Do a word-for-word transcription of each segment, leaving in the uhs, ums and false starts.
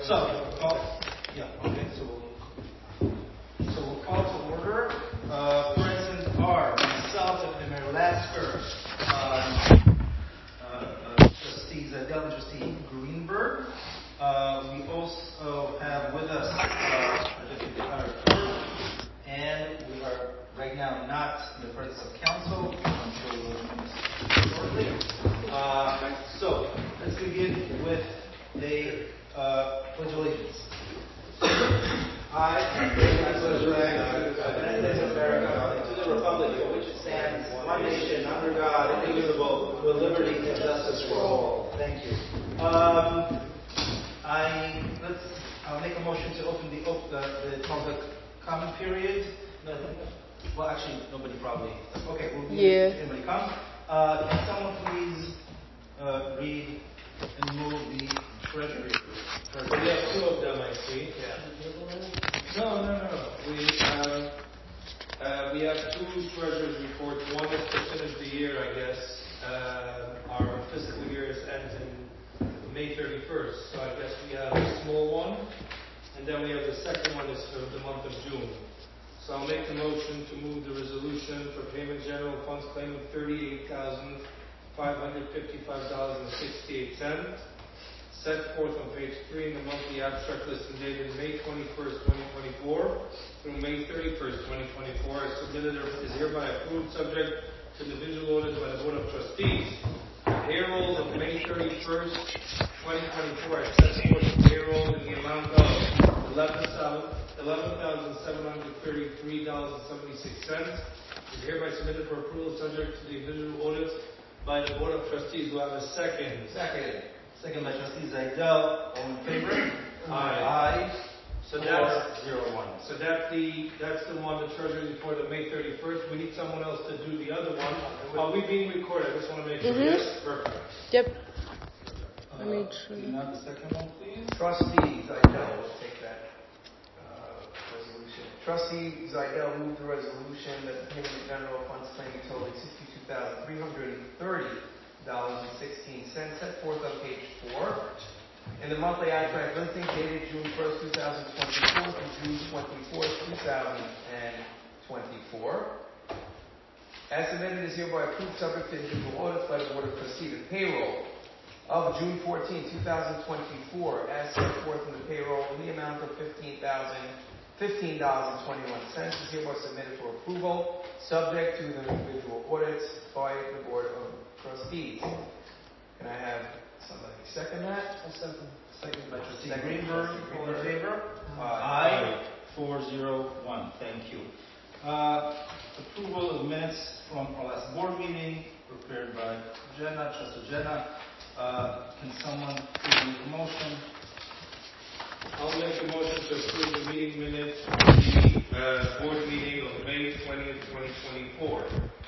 So, call, yeah, okay, so we'll, so we'll call to order. Uh, present are myself and Mayor Lasker, uh, uh, uh, trustees Adele and trustee Greenberg. Uh, we also have with us uh, the deputy clerk, and we are right now not in the presence of council. I'm sure we'll do this shortly. Uh, so let's begin with a uh, pledge of allegiance. I pledge allegiance to the United States of America and to the republic for which it stands, one nation under God, indivisible, with liberty and justice for all. Thank you. Um, I let's. I'll make a motion to open the op- the, the public comment period. No, well, actually, nobody probably. Okay, we'll yeah. Anybody come? Uh, can someone please uh, read and move the treasury? We have two of them, I see. Yeah. No, no, no. We um, uh, we have two treasurers' reports. One is to finish the year, I guess. Uh, our fiscal year ends in May thirty-first, so I guess we have a small one, and then we have the second one is for the month of June. So I'll make the motion to move the resolution for payment general funds claiming thirty-eight thousand five hundred fifty-five dollars and sixty-eight cents, set forth on page three in the monthly abstract listed dated May twenty-first, twenty twenty-four through May thirty-first, twenty twenty-four, as submitted is hereby approved subject to the visual audit by the Board of Trustees. Payroll of May thirty-first, twenty twenty-four, as set forth in payroll in the amount of eleven thousand seven hundred thirty-three dollars and seventy-six cents is hereby submitted for approval subject to the visual audit by the Board of Trustees. Do I have a second? Second. Second by trustee Zaidel. All in favor? Aye. Aye. So Four, that's zero, one. So that's the that's the one, the treasury report of May thirty-first. We need someone else to do the other one. Are we being recorded? I just want to make sure. Mm-hmm. Yes? Perfect. Yep. Uh, Let me try. do you have the second one, please? Trustee Zaidel will take that uh, resolution. Trustee Zaidel moved the resolution that the payment of general funds claiming totaling sixty-two thousand three hundred thirty dollars and sixteen cents set forth on page four. In the monthly abstract listing dated June first, two thousand twenty-four through June twenty-fourth, two thousand twenty-four. As submitted is hereby approved subject to individual audits by the Board of Trustees. The payroll of June fourteenth, two thousand twenty-four, as set forth in the payroll in the amount of fifteen thousand fifteen dollars and twenty-one cents is hereby submitted for approval subject to the individual audits by the Board of Trustees. Can I have somebody second that? Second. Second by trustee Greenberg. All in favor? Aye. Aye. Four zero one. Thank you. Uh, approval of minutes from our last board meeting prepared by Jenna, trustee Jenna. Uh, can someone please make a motion? I'll make a motion to approve the meeting minutes of the uh, board meeting of May twentieth, twenty twenty-four.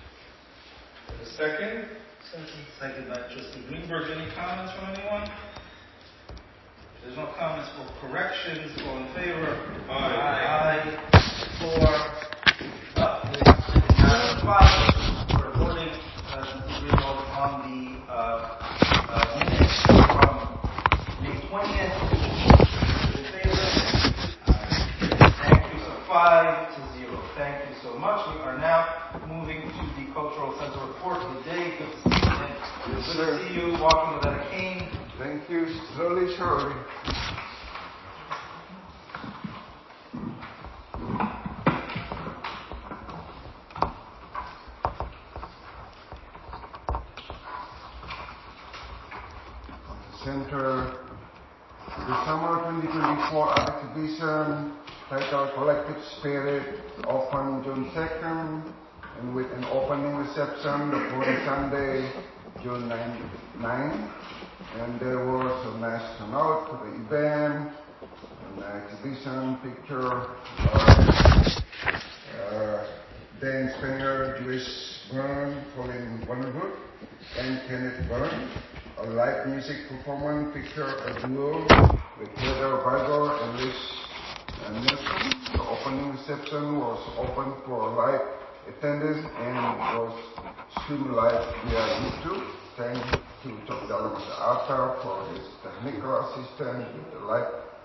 A second? Second. Second by trustee Greenberg. Any comments from anyone? If there's no comments or corrections, all in favor? Aye. Aye. Four. Uh, we have five. We're voting uh, trustee Greenberg on the uh, uh, minutes from May twentieth. In favor? Thank you. So five to zero. Thank you so much. We are now moving to the cultural center report of the day. Good to see you. Good to see you walking without a cane. Thank you. Slowly, surely. Center, the summer twenty twenty-four art exhibition titled Collective Spirit opened June second and with an opening reception the following Sunday, June ninth. And there was a nice turnout for the event, an exhibition picture of uh, Dan Springer, Joyce Byrne, Colin Wonderwood, and Kenneth Byrne. A live music performance picture a duo with Heather Vargo and Liz Nielsen. The opening reception was open for live attendance and was streamed live via YouTube. Thank to Top Dalamasa Arta for his technical assistance with the live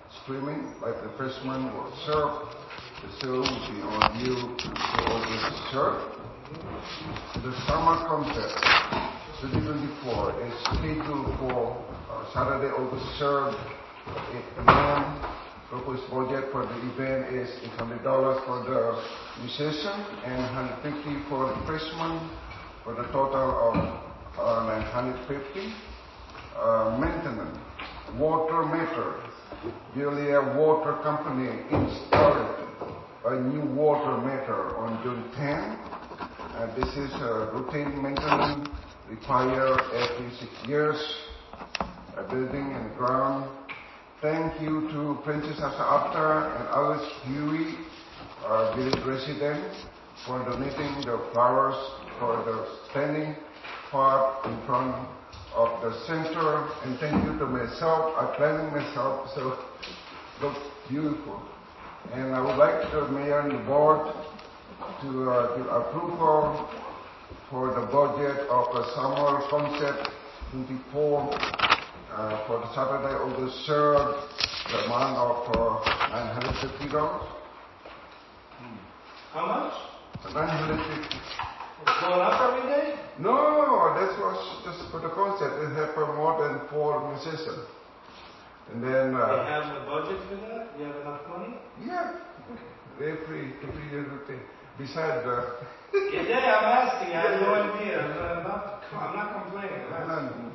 swimming, like the fishermen will surf. The show will be on view until August third. The summer concert twenty twenty-four is scheduled for uh, Saturday, August third at eight p m Proposed budget for the event is eight hundred dollars for the musician and one hundred fifty dollars for the freshman, for the total of uh, nine hundred fifty dollars. Uh, maintenance, water meter. Veolia Water Company installed a new water meter on June tenth. Uh, this is a routine maintenance required every six years. A building and ground. Thank you to Princess Asa Aptar and Alice Huey, our village resident, for donating the flowers for the standing part in front of the center. And thank you to myself. I planted myself, so it looks beautiful. And I would like the mayor and the board to uh, give approval for the budget of the summer concept twenty-four. Uh, for the Saturday, August third, the amount of uh, nine hundred fifty dollars. How much? nine hundred fifty dollars. It's going up every day? No, that was just for the concert. It had for more than four musicians. And then... Uh, they have the budget for that? You have enough money? Yeah. Every, every year routine. Besides the... yeah, yeah, I'm asking. I have no idea. I'm not, I'm not complaining. I'm asking.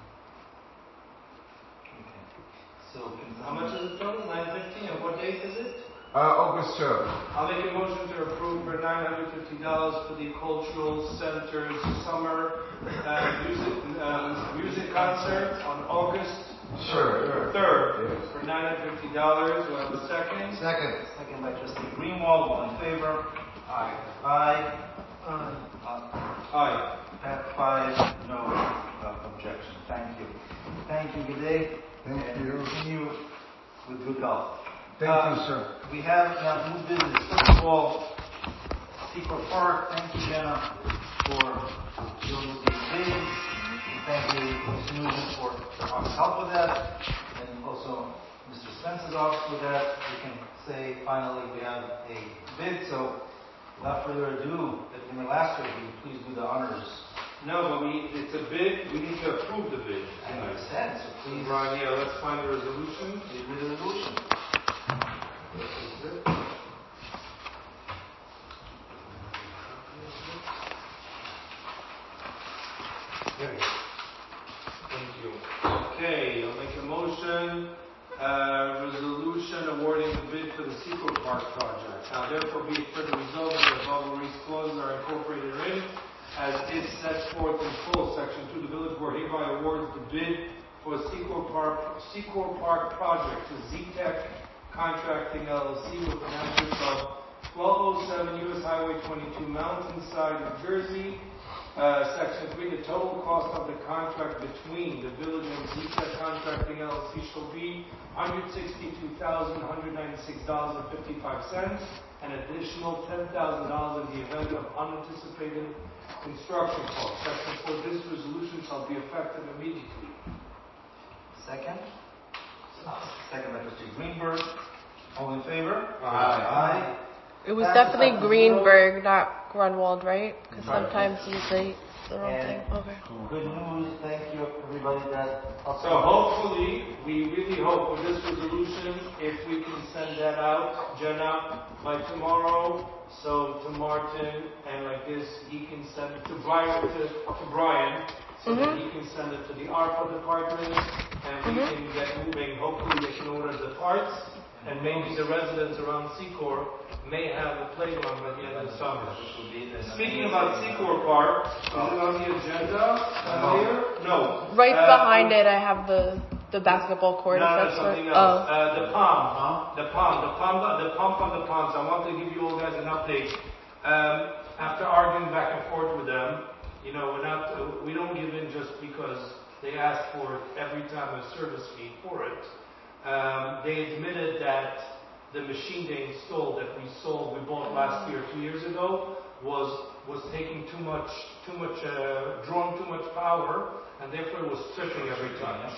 So, how much is it total? nine fifty, and what date is it? Uh, August third. I'll make a motion to approve for nine hundred fifty dollars for the Cultural Center's summer uh, music um, music concert on August Sure, third yes. for nine hundred fifty dollars. Do I have a second? second. Second by Trustee Greenwald. All in favor? Aye. Aye. Aye. Uh, Aye. At five, no uh, objection. Thank you. Thank you. Good day. Thank and you. Continue with good health. Thank uh, you, sir. We have now new business. First of all, Secret Park. Thank you, Jenna, for doing these bids. And thank you, Miz Newman, for our help with that. And also, Mister Spence's office with that. We can say finally we have a bid. So, without further ado, if in the last review, please do the honors. No, but we, it's a bid. We need to approve the bid. I understand, so please Brian, yeah, let's find the resolution. read the resolution. This is it. There. Thank you. Okay, I'll make a motion. Uh, resolution awarding the bid for the Secret Park project. Now, therefore, be it further resolved that the above Maurice clauses are incorporated in, as is set forth in full, section two. The village board hereby awards the bid for Secret Park, Secret Park project to Z-Tech Contracting L L C with an address of twelve oh seven U S Highway twenty-two, Mountainside, New Jersey. Uh, section three, the total cost of the contract between the village and Z-Tech Contracting L L C shall be one hundred sixty-two thousand one hundred ninety-six dollars and fifty-five cents, an additional ten thousand dollars in the event of unanticipated construction costs. Section four, this resolution shall be effective immediately. Second. Second by Trustee Greenberg. All in favor? Aye. Aye. It was Passes definitely five to zero. Greenberg, not Grunwald, right? Because Right. sometimes you say the wrong And thing. Okay. Good news. Thank you, everybody. That So hopefully, we really hope with this resolution, if we can send that out, Jenna, by tomorrow, so to Martin, and like this, he can send it to Brian, to, to Brian, so that he can send it to the ARPA department, and we Mhm. can get moving. Hopefully, they can order the parts, and maybe the residents around Secor may have a playground by the end of the summer. this will be an Speaking amazing, about uh, Secor Park, is it on the agenda uh, here? No. Right Uh, behind it, I have the the basketball court. No, if no, that's something what, else. Oh. Uh, the pump, the pump, the pump, the pump on the pumps. I want to give you all guys an update. Um, after arguing back and forth with them, you know, we're not, uh, we don't give in just because they ask for it every time a service fee for it. Um, they admitted that the machine they installed that we sold, we bought last year, two years ago, was was taking too much, too much, uh, drawing too much power, and therefore it was tripping every time.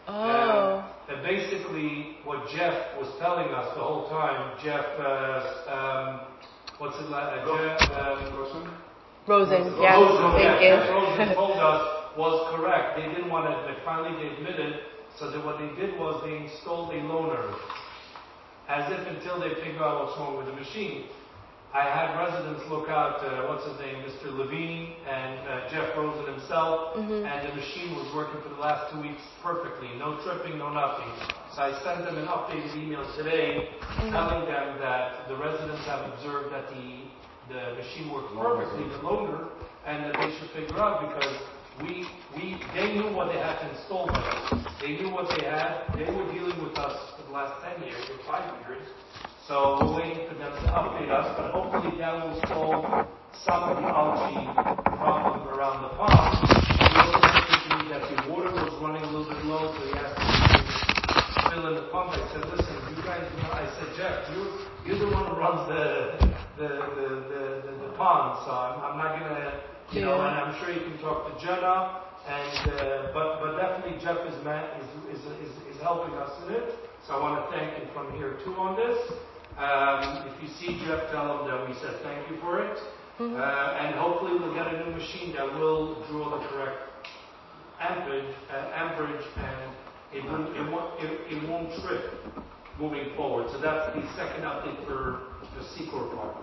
Oh. And basically, what Jeff was telling us the whole time, Jeff, uh, um, what's it like? Uh, Jeff, um, Rosen? Rosen, yes, Rosen, thank yeah, you. Jeff Rosen told us was correct. They didn't want to, but finally they admitted. So that what they did was they installed a loaner, as if until they figure out what's wrong with the machine. I had residents look out, uh, what's his name, Mister Levine and uh, Jeff Rosen himself, Mhm. and the machine was working for the last two weeks perfectly, no tripping, no nothing. So I sent them an updated email today telling them that the residents have observed that the, the machine works perfectly, the loaner, and that they should figure out because we, we, they knew what they had to install with us. They knew what they had. They were dealing with us for the last ten years or five years. So we're waiting for them to update us, but hopefully that will solve some of the algae problem around the pond. He also mentioned to me that the water was running a little bit low, so he asked me to fill in the pump. I said, listen, you guys, you know, I said, Jeff, you, you're the one who runs the, the, the, the, the, the pond, so I'm, I'm not going to, you know, and I'm sure you can talk to Jenna, and, uh, but, but definitely Jeff is, man, is, is, is, is helping us in it. So I want to thank him from here too on this. Um, if you see Jeff, tell him that we said thank you for it. Mm-hmm. Uh, and hopefully we'll get a new machine that will draw the correct amperage, uh, amperage and it won't, it, won't, it, it won't trip moving forward. So that's the second update for the Secor Park.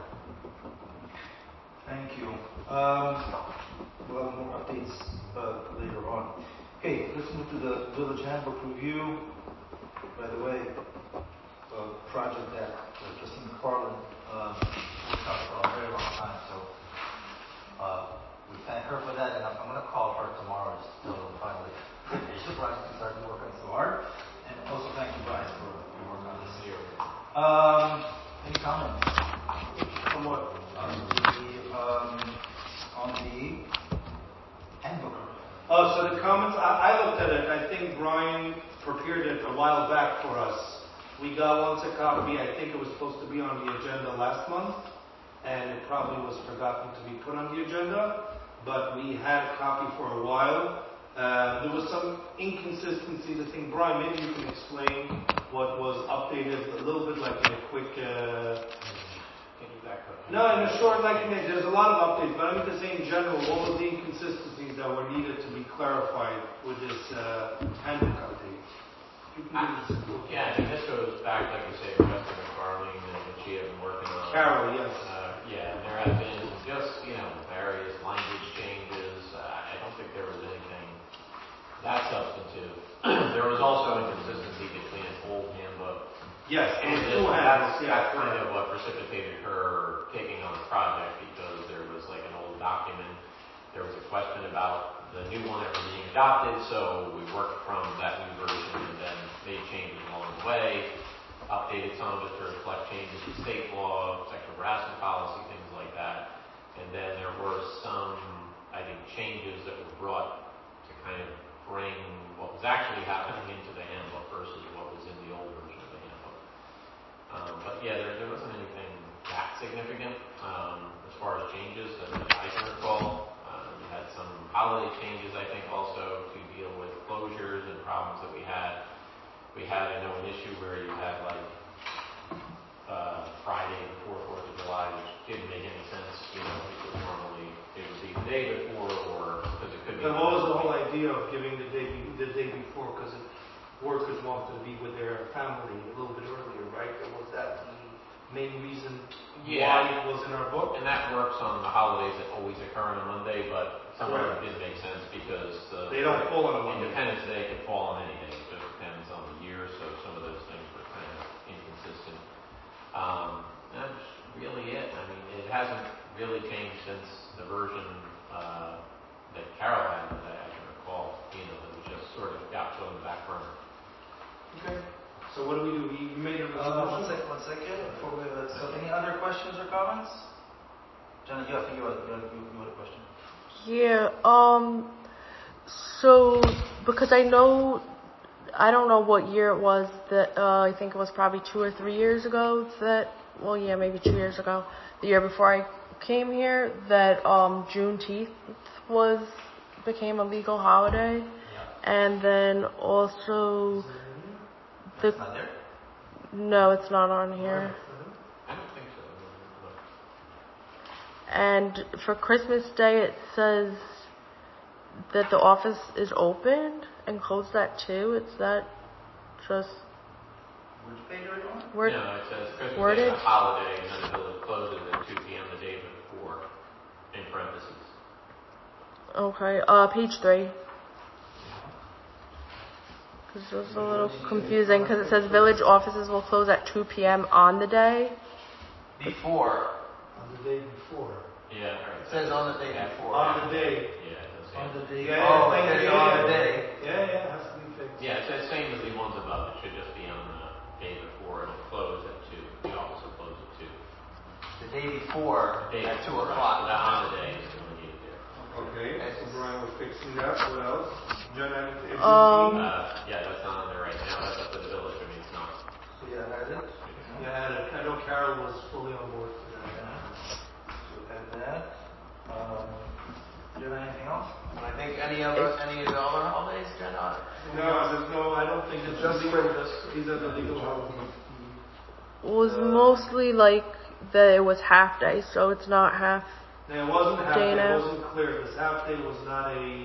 Thank you. Um, we'll have more updates uh, later on. Okay, let's move to the Village Handbook review. By the way, a project that uh, Justine McFarland uh, worked on for a very long time, so uh, we thank her for that, and I'm, I'm going to call her tomorrow just to tell her finally the project we started working so hard. And also thank you, Brian, for your work on this here. Um, any comments? On what? On the, um, on the handbook. Oh, so the comments, I, I looked at it, I think Brian prepared it a while back for us. We got once a copy, I think it was supposed to be on the agenda last month, and it probably was forgotten to be put on the agenda, but we had a copy for a while. Uh, there was some inconsistency. I think, Brian, maybe you can explain what was updated a little bit, like in a quick... Uh, No, in a short, like, there's a lot of updates, but I mean to say in general, what were the inconsistencies that were needed to be clarified with this uh, handbook update? You can give us a Yeah, I think this goes back, like you say, to Justin McFarling and what she had been working on. Carol, yes. Uh, yeah, and there have been just, you know, various language changes. Uh, I don't think there was anything that substantive. There was also inconsistency between an old handbook. Yes, And and this, two that's, handbooks, yeah. that's kind of what precipitated her taking on the project, because there was like an old document. There was a question about the new one ever being adopted, so we worked from that new version and then made changes along the way, updated some of it to reflect changes in state law, sexual harassment policy, things like that. And then there were some, I think, changes that were brought to kind of bring what was actually happening into the handbook versus what was in the old version of the handbook. Um, but yeah, there, there wasn't anything that significant um, as far as changes that I can recall. Um, we had some holiday changes, I think, also to deal with closures and problems that we had. We had, I know, an issue where you had like uh, Friday before Fourth of July, which didn't make any sense, you know, because normally it would be the day before, or because it could be. And what was the whole idea of giving the day the day before? Because workers wanted to be with their family a little bit earlier, right? Or was that the main reason Yeah. why it was in our book? And that works on the holidays that always occur on a Monday, but some of Correct. them didn't make sense because uh, They don't fall on a Monday. Independence Day could fall on any day. It just depends on the year, so some of those things were kind of inconsistent. Um, that's really it. I mean, it hasn't really changed since the version uh, that Carol had that I can recall. You know, that was just sort of got put on the back burner. Okay. So what do we do? We made a Uh, one resolution? second, one second. Before we, uh, so any other questions or comments? Jenna, you, I think you had, you, had, you, you had a question. Yeah, um, so, because I know, I don't know what year it was that, uh, I think it was probably two or three years ago that, well, yeah, maybe two years ago, the year before I came here, that, um, Juneteenth was, became a legal holiday. And then also the It's not there? no, it's not on here. I don't think so. And for Christmas Day, it says that the office is opened and closed at two. Is that just Which page are you on? word? No, it says Christmas Day worded? is a holiday, and then the village closes at two p.m. the day before, in parentheses. Okay, uh, page three. Because it was a little confusing because it says village offices will close at two p.m. on the day. Before. On the day before. Yeah, right. It says on the day Yeah. before. On the day. Yeah, it does say On the that. day. Yeah, oh, it says on the day. Yeah, yeah, it has to be fixed. Yeah, it's the same as the ones above. It should just be on the day before. It'll close at two. The office will close at two. The day before Day at two before, o'clock. right. On the day is when we need it there. Okay, That's- so Brian was fixing that. What else? John, anything? Um, Uh, yeah, that's not on there right now. That's up to the village. I mean, it's not. So yeah, has it? Yeah, I know Carol was fully on board for that. So add that. Um, do you have anything else? And I think any other any of the other holidays, Jen? Uh, No, there's no, I don't think it's Just legal. for this- These are the legal holidays. was mostly like that it was half day, so it's not half. And it wasn't half day, Dana? it wasn't clear. This half day was not a,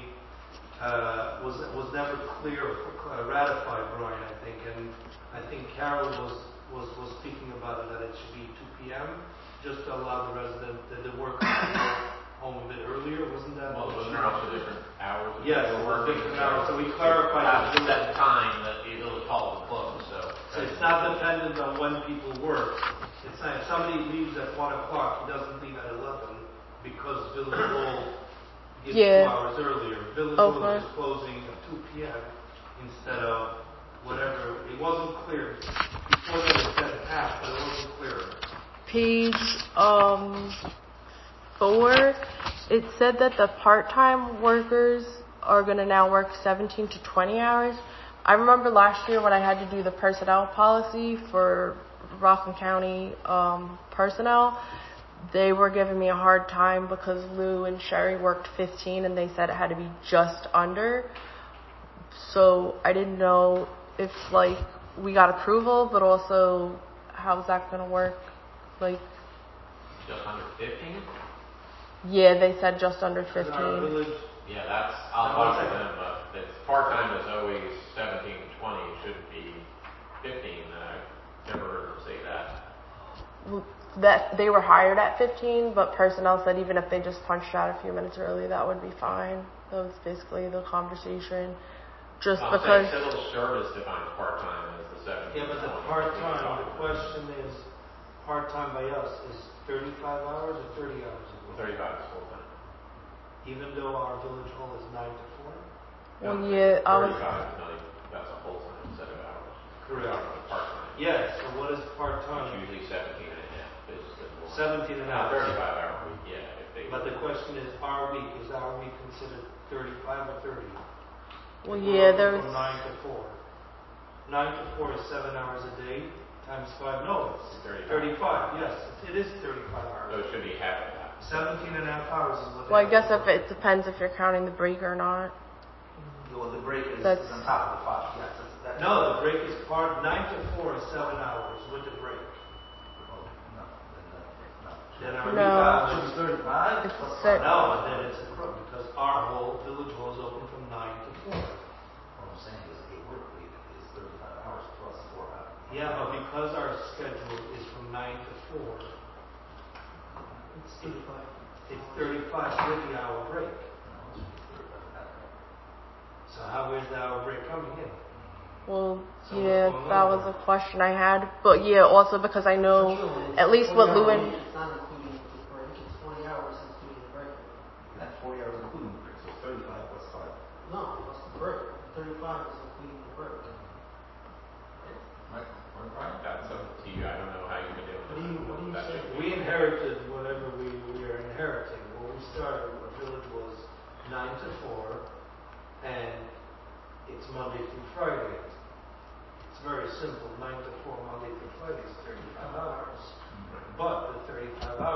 uh, was was never clear, uh, ratified, Brian, I think. And I think Carol was, was, was speaking about it, that it should be two p.m., just to allow the resident, the, the workers to go home a bit earlier, wasn't that? Well, what wasn't she- there also different hours? that Yes, people it were was working? different hours. So we clarified At that. that time that the village hall will close, so. So it's not dependent on when people work. It's not, if somebody leaves at one o'clock, he doesn't leave at eleven because Village Hall gives Yeah. two hours earlier. Village Okay. Hall is closing at two p.m. instead of whatever. It wasn't clear. Before that it said half, but it wasn't clear. Page um four, it said that the part-time workers are going to now work seventeen to twenty hours. I remember last year when I had to do the personnel policy for Rockland County um, personnel, they were giving me a hard time because Lou and Sherry worked fifteen and they said it had to be just under. So I didn't know if like we got approval, but also how's that going to work? Like, Just under fifteen? yeah, they said just under In our fifteen. village, Yeah, that's, I'll talk to them, but it's part-time is always seventeen to twenty, it shouldn't be fifteen, I never heard them say that. That they were hired at fifteen, but personnel said even if they just punched out a few minutes early, that would be fine. That was basically the conversation. Just I'm because, saying civil service defines part-time as the seventeen yeah, to but the twenty. part-time, the question is, part-time by us is thirty-five hours or thirty hours a week? Thirty-five is full-time. Even though our Village Hall is nine to four? well, yeah, I was, Thirty-five is not even, that's a full-time set of hours. Correct. We're talking about part-time. Yes, so what is It's part-time? usually seventeen and a half, it's just more. Seventeen and a Now, half. thirty-five hour week, yeah, if they. But the question is, our week, is our week considered thirty-five or thirty? well, If yeah, we're there's, From nine to four. Nine to four is seven hours a day, times five, no, it's Thirty-five. thirty-five, yes, it is thirty-five So hours. it should be half of that. Seventeen and a half hours is what. well, I they guess have if to it depends if you're counting the break or not. Well, the break is, That's- is on top of the five. Yes, that's, that's work. No, the break is part, nine to four is seven hours with the break. Oh, no, then, uh, no. Then our No. week hours. Should be thirty-five. It's plus six. five. No, but then it's accrued, because our whole Village Hall is open from nine to four. What I'm saying is a work week is thirty-five hours plus four hours. Yeah, but because our schedule is from nine to four, It's thirty-five. it's thirty-five with the hour break. No, it should be thirty-five hours. So how is the hour break coming in? Well, So yeah, what's going that on was there? a question I had. But yeah, also because I know at least what Lou and It's not including the break, it's forty hours including the break. That's forty hours including the break, so it's thirty-five plus five. No, plus the break. thirty-five is including the break. Right? Right, Brian? That's up to you, I don't know how you can do it. What do you- what do you That say? should be- We inherited whatever we, we are inheriting. When we started, the village was nine to four, and it's Monday through Friday. It's very simple, nine to four, Monday through Friday is thirty-five hours. But the thirty-five hours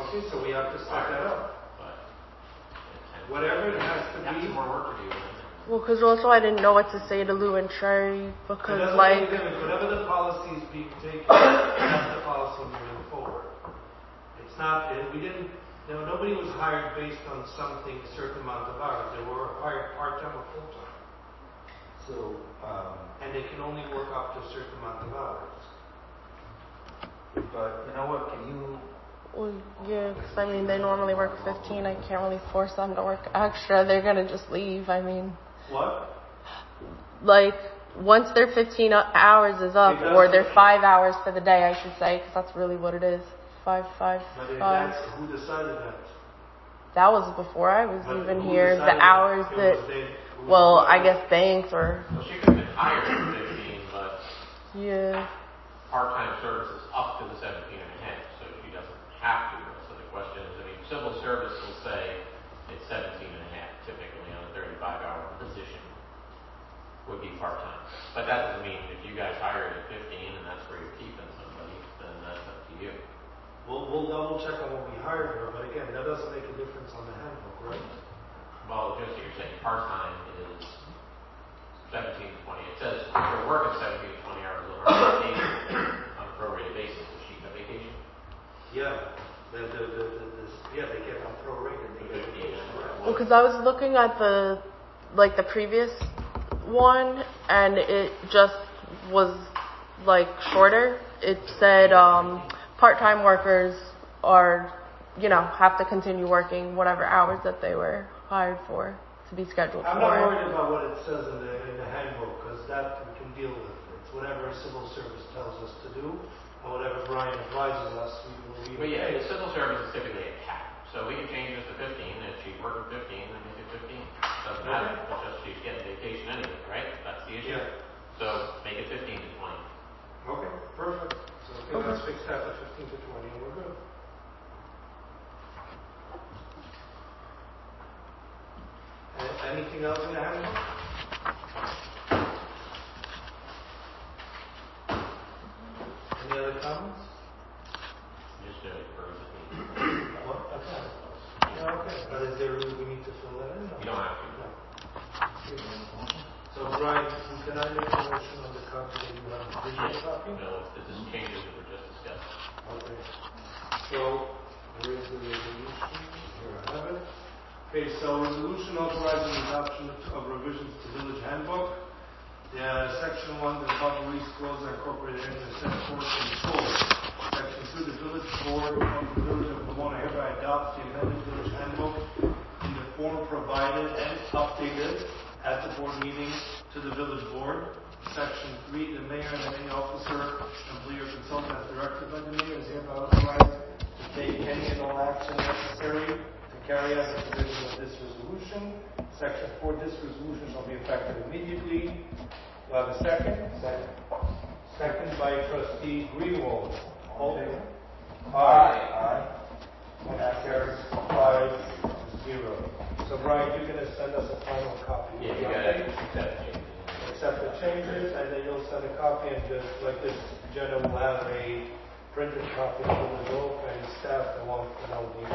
Okay, so we have to set that up. But it- Whatever it has to Got be. some more work to do. isn't it? Well, because also I didn't know what to say to Lou and Cherry It because doesn't like make a difference. Whatever the policies being taken, that's the policy moving forward. It's not, it- we didn't, you know, nobody was hired based on something, a certain amount of hours. They were hired part-time or full-time. So, um, And they can only work up to a certain amount of hours. but you know what, can you, well, yeah, because I mean they normally work fifteen. I can't really force them to work extra. They're gonna just leave. I mean, What? like once their fifteen hours is up, It does- or their five hours for the day, I should say, because that's really what it is. Five, five, But if five. that's, who decided that? That was before I was But even who here. decided The hours It that, was they- it was well, what? I guess banks or Well, she could have been hired at fifteen, but yeah. part-time service is up to the seventeen and a half, so she doesn't have to. So the question is, I mean, civil service will say it's seventeen and a half typically on a thirty-five hour position would be part-time. But that doesn't mean if you guys hire it at fifteen and that's where you're keeping somebody, then that's up to you. We'll, we'll double check on what we hired her, but again, that doesn't make a difference on the handbook, right? Well, just you're saying part-time is seventeen to twenty. It says if you're working seventeen to twenty hours on vacation on a prorated basis. Does she have vacation? Yeah. The, the, the, the, this, yeah, they get on prorated, they get vacation, right? Well, because I was looking at the like the previous one, and it just was like shorter. It said um, part-time workers are, you know, have to continue working whatever hours that they were hired for to be scheduled I'm for. not worried about what it says in the, in the handbook, because that we can deal with. It's whatever civil service tells us to do, and whatever Brian advises us, we will be. Well, yeah, the civil service is typically a cap. So we can change this to fifteen. If she's working fifteen, then make it fifteen. Doesn't matter. It's just she's getting vacation anyway, right? That's the issue. Yeah. So make it fifteen to twenty. Okay, perfect. So okay, let's fix that to fifteen to twenty, and we're good. A- Anything else in the handbook? Any other comments? Just to approve it. What? Okay. Yeah, okay. But is there, we need to fill that in? You don't have to. No. So Brian, can I make a motion on the copy that you have the digital copy? No, this is changes that were just discussed. Okay. So, where is the resolution? Here I have it. Okay, so resolution authorizing the adoption of revisions to village handbook. Yeah, section one, the above release clause are incorporated into the set forth in full. Section two, the village board of the village of Pomona hereby adopts the amended village handbook in the form provided and updated at the board meeting to the village board. Section three, the mayor and any officer, employee or consultant as directed by the mayor is hereby authorized to take any and all action necessary to carry out the provisions of this resolution. Section four, this resolution shall be effective immediately. Do I have a second? Second. Second by trustee Greenwald. All in favor? Aye. Aye. Motion carries five zero. So Brian, you're going to send us a final copy. Yeah, you gotta accept changes. Accept the changes, and then you'll send a copy, and just like this, Jenna will have a printed copy of the result, and staff along, you know, the.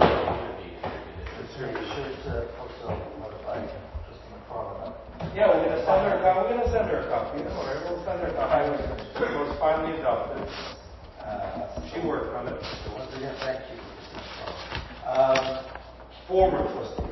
should uh, also notify Trustee McFarland? Yeah, we're gonna send her a copy, we're gonna send her a copy, don't worry, we'll send her a copy. It was finally adopted, Uh, she worked on it. So once again, thank you. Um, Former trustee.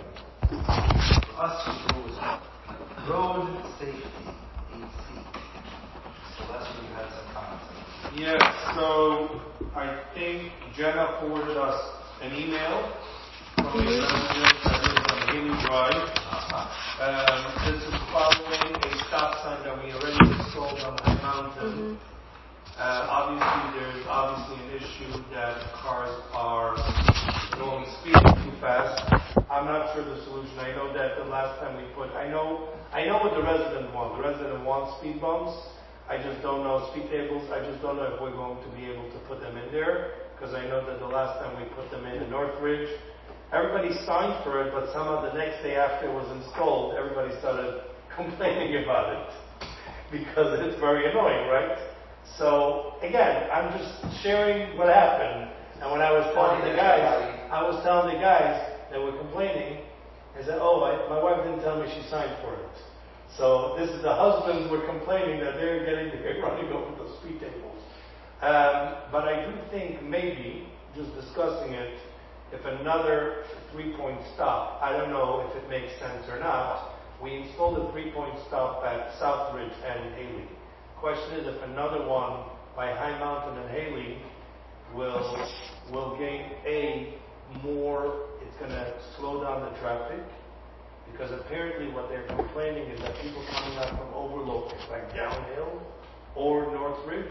us rules, road safety, A C. So that's where you had some comments. Yes, so I think Jenna forwarded us an email from a resident that lives on Haley Drive. Um, this is following a stop sign that we already installed on High Mountain. Uh, obviously, there's obviously an issue that cars are going speeding too fast. I'm not sure the solution. I know that the last time we put, I know, I know what the resident wants. The resident wants speed bumps. I just don't know speed tables. I just don't know if we're going to be able to put them in there, because I know that the last time we put them in in Northridge, everybody signed for it, but somehow the next day after it was installed, everybody started complaining about it because it's very annoying, right? So again, I'm just sharing what happened. And when I was telling the guys, I was telling the guys that were complaining, I said, oh, I, my wife didn't tell me she signed for it. So this is the husbands were complaining that they're getting they're running over the speed tables. Um, but I do think maybe, just discussing it, if another three-point stop, I don't know if it makes sense or not, we installed a three-point stop at Southridge and Haley. Question is if another one by High Mountain and Haley will will gain a more, it's going to slow down the traffic, because apparently what they're complaining is that people coming out from Overlook, like downhill, or Northridge,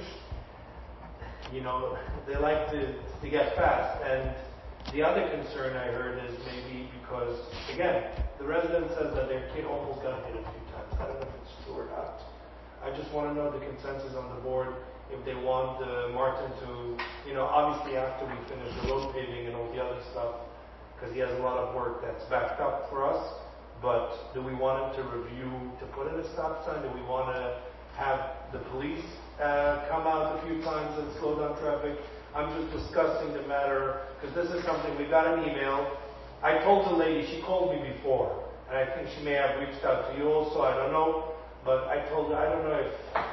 you know, they like to, to get fast. And the other concern I heard is maybe because, again, the resident says that their kid almost got hit a few times. I don't know if it's true or not. I just want to know the consensus on the board, if they want uh, Martin to, you know, obviously after we finish the road paving and all the other stuff, because he has a lot of work that's backed up for us, but do we want him to review, to put in a stop sign? Do we want to have the police uh, come out a few times and slow down traffic? I'm just discussing the matter, because this is something, we got an email. I told the lady, she called me before, and I think she may have reached out to you also, I don't know, but I told her, I don't know if,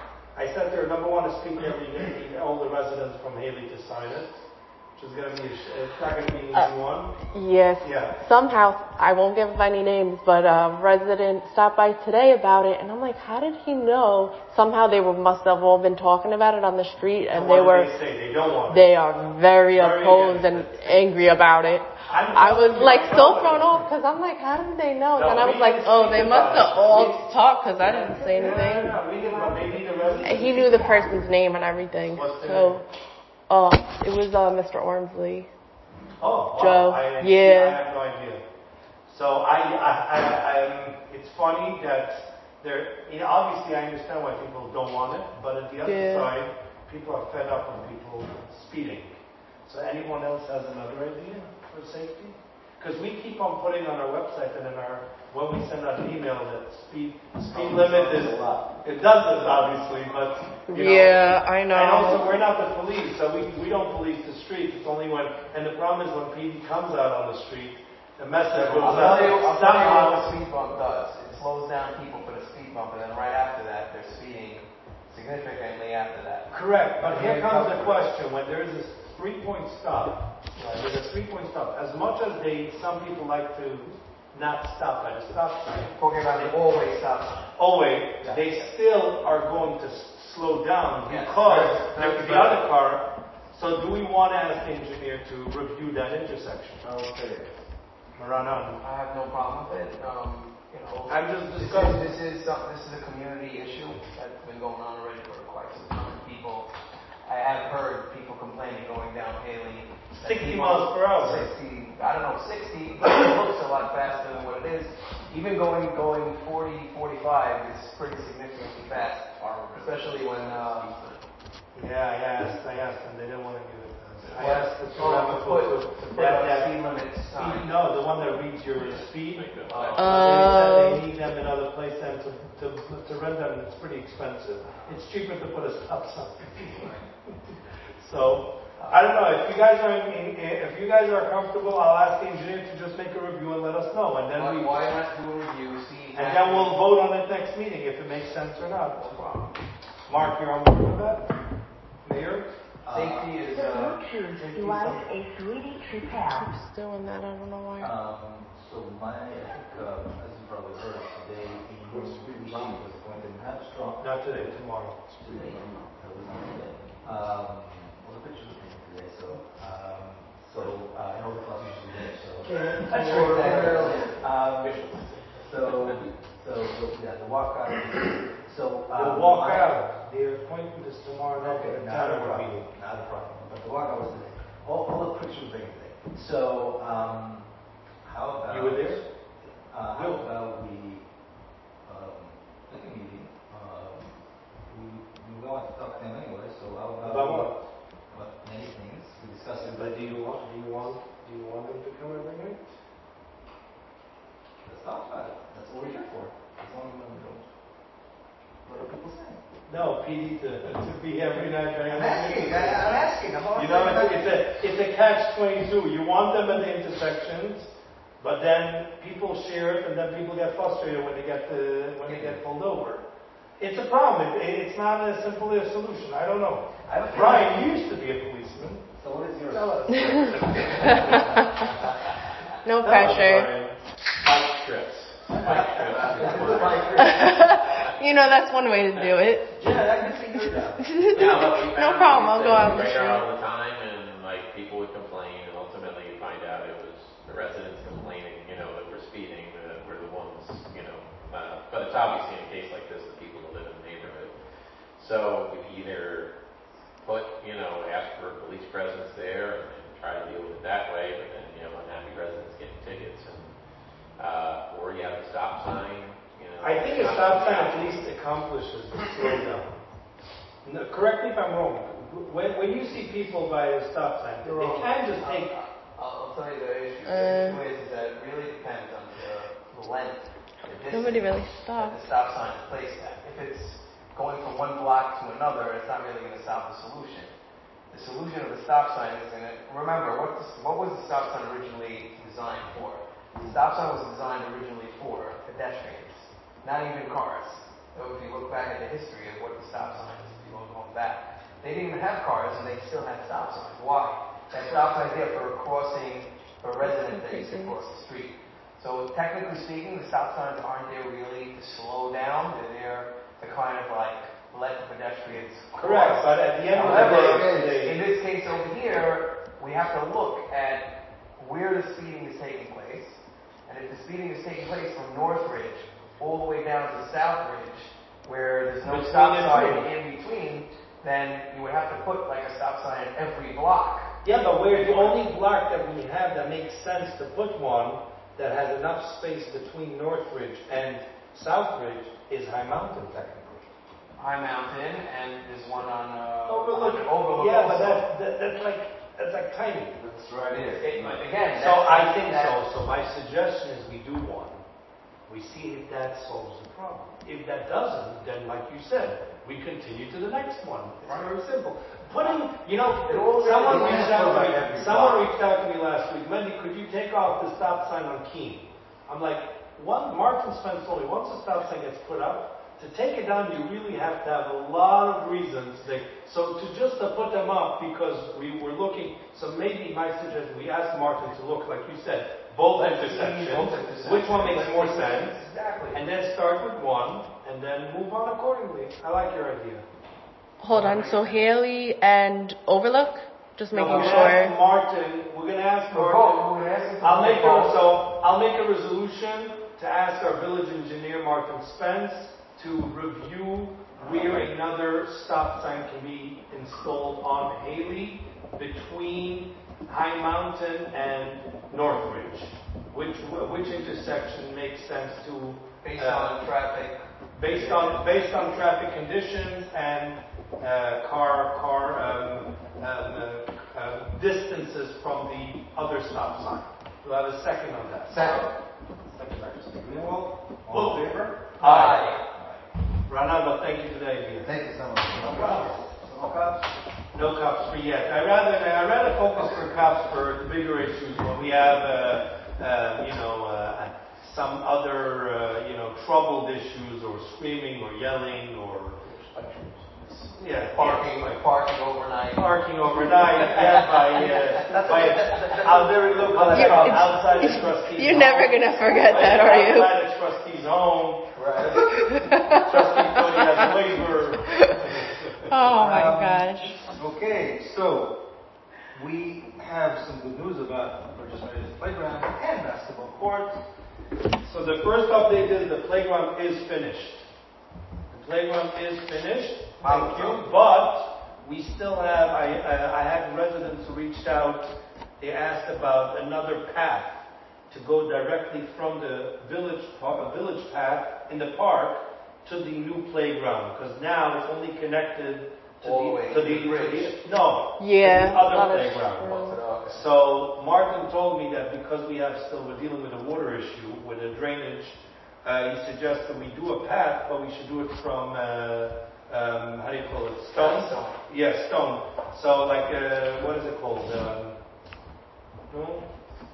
I said to her, number one, to speak to every, all the residents from Haley to sign it, which is going to be, a, it's not going to be an easy Uh, one. Yes. Yeah. Somehow, I won't give any names, but a resident stopped by today about it, and I'm like, how did he know? Somehow they were, must have all been talking about it on the street, and So they what were, did they say? They don't want it. they are very, Very opposed and against it. angry about it. I'm I was telling you, like I so know thrown it. off, because I'm like, how did they know? No, and I we was like, didn't oh, speak they must about have it. all We- talked, because I didn't say anything. Yeah, yeah, we didn't, but maybe the residents. He knew the person's name and everything. What's their So, uh, it was uh, Mister Ormsley. Oh, wow. Joe, I, yeah. I have no idea. So I, I, I, I'm, it's funny that there, you know, obviously I understand why people don't want it, but at the other Yeah. side, people are fed up with people speeding. So anyone else has another idea for safety? Because we keep on putting on our website and in our, when we send out an email that speed, speed limit is, it does this obviously, but, you know. Yeah, I know. And also, we're not the police, so we, we don't police the streets. It's only when, and the problem is when P D comes out on the street, the message goes I'll out. tell you, I'll tell you what Somehow, a speed bump does. It slows down people for the speed bump, and then right after that, they're speeding significantly after that. correct, but here Yeah, comes the cover. question, when there is a three-point stop, there's a three-point stop, as much as they, some people like to not stop at a stop sign, Talking about the always stop sign. always, Yeah. they still are going to s- slow down Yes. because Very- there's very the good. other car. So do we want to ask the engineer to review that intersection? Okay. Maranan. I have no problem with it. Um, you know, I'm just this is, discussing. this is, some- this is a community issue that's been going on already for quite some time. People, I have heard people complaining going down Haley. that sixty people- miles per hour. sixty, I don't know, sixty, but it looks a lot faster than what it is. Even going, going forty, forty-five is pretty significantly fast, especially when, uh, Yeah, I asked, I asked them, they didn't want to give it. I Well, asked the oh, Ceramical put- to, to put that, up that, speed limit sign. speed, no, the one that reads your speed. Uh, But Oh. they said they need them in other places, and to, to, to rent them, it's pretty expensive. It's cheaper to put a stop sign. So, I don't know, if you guys are, in, in, if you guys are comfortable, I'll ask the engineer to just make a review and let us know, and then Why, we, why not do a review, see and exactly. then we'll vote on it next meeting, if it makes sense or not. No problem. Mark, you're on board with that? Mayor? Safety is, uh, Bluetooth device is ready to pair. Keeps doing that, I don't know why. Um, so my, I think, uh, as you probably heard today, the chief was appointed in Hamstrong. Not today, tomorrow. Today, that was not today. Um, well, the pictures are taken today, so, um, so, uh, I know the class usually there, so. That's Or- right. Um, so, so, so, yeah, the walkout, so, The um. walk my- out, the appointment is tomorrow night Okay, at the not a town problem, meeting. not a problem, but the walkout was today. All, all the pictures were taken today. So, um, how about? You were there? Uh, how Good. about we, um, take a meeting, um, we, we want to talk to them anyway, so how about? About we- what? About many things, we discussed it, But but do you want, do you want, do you want them to come every night? let's talk about it, that's what we're here for. As long as we don't, what are people saying? No, P D to, to be every night. I'm asking, I, I'm asking, I'm You know, it's, it's a it's a catch twenty-two. You want them at the intersections, but then people share it, and then people get frustrated when they get the, when they get pulled over. It's a problem. It, it's not as simple a solution. I don't know. Brian, you used to be a policeman. So what is yours? Tell us. No Tell us, pressure. Brian. Bike strips. Bike You know, that's one way to do it. Yeah, that could be good. Yeah, look, we No found problem, I'll these go things out in the radar street. all the time, and like people would complain, and ultimately you find out it was the residents complaining, you know, that we're speeding, that we're the ones, you know. Uh, but it's obviously in a case like this, the people who live in the neighborhood. So we either put, you know, ask for police presence there and, and try to deal with it that way, but then you know, unhappy residents getting tickets, and uh, or you have a stop sign. You know, I think a stop sign at least accomplishes the slowdown. No, correct me if I'm wrong. When, when you see people by a stop sign, they can just take. I'll, I'll tell you the issue. Uh, the issue is, is that it really depends on the, the length, the distance Nobody really that stopped. the stop sign is placed at. If it's going from one block to another, it's not really going to solve the solution. The solution of the stop sign is going to remember what the, what was the stop sign originally designed for? The stop sign was designed originally for pedestrians, not even cars. So if you look back at the history of what the stop sign is, if you look going back, they didn't even have cars and they still had stop signs. Why? That stop sign is there for crossing, for residents that used to cross the street. So technically speaking, the stop signs aren't there really to slow down. They're there to kind of like let the pedestrians cross. Correct, but at the end However, of the day, in this case over here, we have to look at where the speeding is taking place. And if the speeding is taking place from Northridge all the way down to Southridge, where there's no Between stop the sign two. in between, then you would have to put like a stop sign at every block. yeah, but we're the only block that we have that makes sense to put one that has enough space between Northridge and Southridge is High Mountain, technically. High Mountain, and there's one on uh, Overlook. on Overlook. Yeah, but also. that, that, that's like that's like tiny. That's right here. It- but again, So that's- I think that- so. So my suggestion is we do one. We see if that solves the problem. If that doesn't, then like you said, we continue to the next one. It's very simple. Putting, you know, It all someone really reached depends out to on me. every Someone block. reached out to me last week. Mendy, could you take off the stop sign on Keene? I'm like, one. Martin Spence told me once the stop sign gets put up, to take it down, you really have to have a lot of reasons. They, so to just to put them up because we were looking, so maybe my suggestion, we asked Martin to look, like you said, both Let's see intersections, both intersections. which one makes Let's more see- sense, Exactly. and then start with one, and then move on accordingly. I like your idea. Hold on. So Haley and Overlook? Just making Now, we're gonna sure. ask Martin, we're gonna ask For Martin. both, we're asking for I'll make a, both. so, I'll make a resolution to ask our village engineer, Martin Spence, to review where another stop sign can be installed on Haley between High Mountain and Northridge. Which, which intersection makes sense to, Based uh, on traffic. based on, based on traffic conditions and, uh, car, car, um, um, uh, uh, distances from the other stop sign. Do I have a second on that? Second. Second by Mister Greenwald. All in favor? Aye. Ronaldo, thank you for the idea. Thank you so much. No problem. So no cops? No cops for yet. I rather I rather focus for cops for the bigger issues when we have uh, uh, you know uh, some other uh, you know troubled issues or screaming or yelling or yeah Parking, yeah, like parking overnight. parking overnight yeah by uh, by a very local You- shop it's- outside the trustee's You're home. never gonna forget that, are you? Outside the trustee's home. Right. Trustee Cody has a waiver. Oh my Um, gosh. Okay, so we have some good news about Burgess Meadows Playground and basketball court. So the first update is the playground is finished. The playground is finished. Thank you. But we still have, I, I, I had residents who reached out. They asked about another path to go directly from the village, pa- village path in the park to the new playground. Because now it's only connected to All the the, way to to the, the bridge. to the- no, Yeah, to the other that is playground. true. So Martin told me that because we have still, we're dealing with a water issue, with a drainage, uh, he suggested we do a path, but we should do it from, uh, um, how do you call it? Stone? Stone. Yeah, stone. So like, uh, what is it called? Um, no?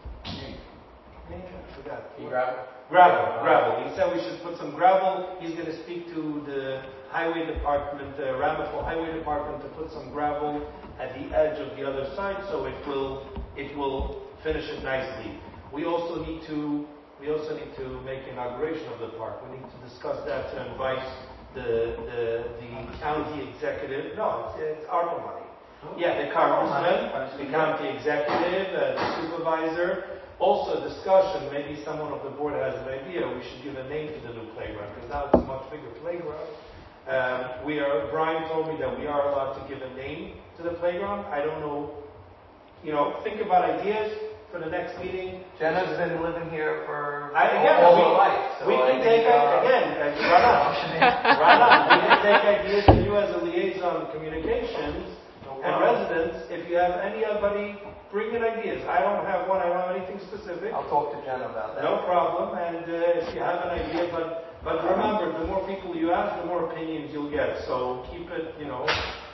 I forgot. Gravel. Gravel, gravel. He said we should put some gravel. He's going to speak to the highway department, the uh, Ramapo Highway Department, to put some gravel at the edge of the other side, so it will it will finish it nicely. We also need to we also need to make inauguration of the park. We need to discuss that to invite the the, the county executive. No, it's, it's ARPA money. Yeah, the congressman, the county executive, uh, the supervisor. Also, a discussion, maybe someone of the board has an idea, we should give a name to the new playground, because now it's a much bigger playground. Um, we are, Brian told me that we are allowed to give a name to the playground. I don't know, you know, think about ideas for the next meeting. Jenna's been living here for I, again, all we, her life. So we I can think, take, uh, again, uh, run on, run on. We can take ideas from you as a liaison of communications and residents. If you have anybody, bring in ideas. I don't have one, I don't have anything specific. I'll talk to Jenna about that. No problem. And uh, if you have an idea, but but remember, the more people you ask, the more opinions you'll get. So keep it, you know.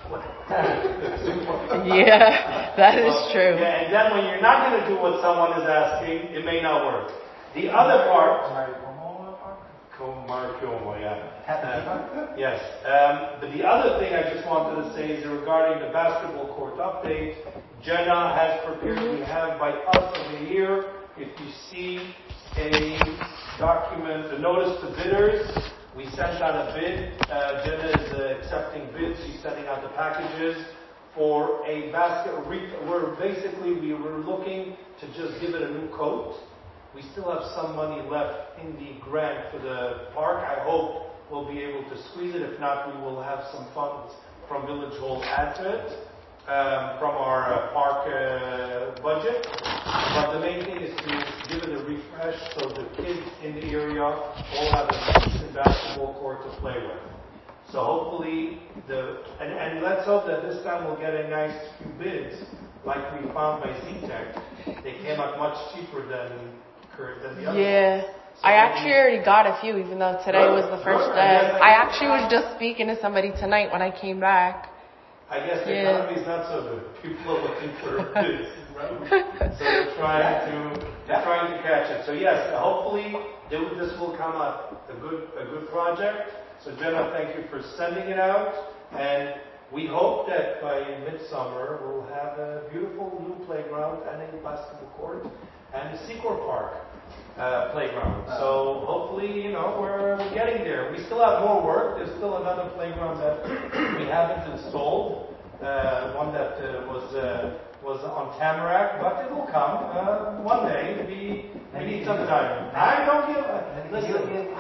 Yeah, that is Well, true. Yeah, and then when you're not going to do what someone is asking, it may not work. The other part. Marcomo, yeah. Uh, yes. Um, but the other thing I just wanted to say is regarding the basketball court update. Jenna has prepared, we have by us over here, if you see a document, a notice to bidders, we sent out a bid. Uh, Jenna is uh, accepting bids. She's sending out the packages for a basket. We're basically, we were looking to just give it a new coat. We still have some money left in the grant for the park. I hope we'll be able to squeeze it. If not, we will have some funds from Village Hall add to it. Um, from our uh, park uh, budget. But the main thing is to give it a refresh so the kids in the area all have a decent basketball court to play with. So hopefully, the and, and let's hope that this time we'll get a nice few bids like we found by Z-Tech. They came out much cheaper than, than the other Yeah. ones. So I actually already got a few, even though today was the first Good. day. Yes, I I guess actually was just speaking to somebody tonight when I came back. I guess the Yeah. economy is not so good. People are looking for bids, right? So they're trying to they're trying to catch it. So yes, hopefully this will come up a good a good project. So Jenna, thank you for sending it out, and we hope that by midsummer we'll have a beautiful new playground and a basketball court and a Secor Park uh, playground. So hopefully, you know, we're, we're getting there. We still have more work. There's still another playground that we haven't installed. Uh, one that uh, was uh, was on Tamarack, but it will come uh, one day. We we need some time. I don't give. Uh, listen.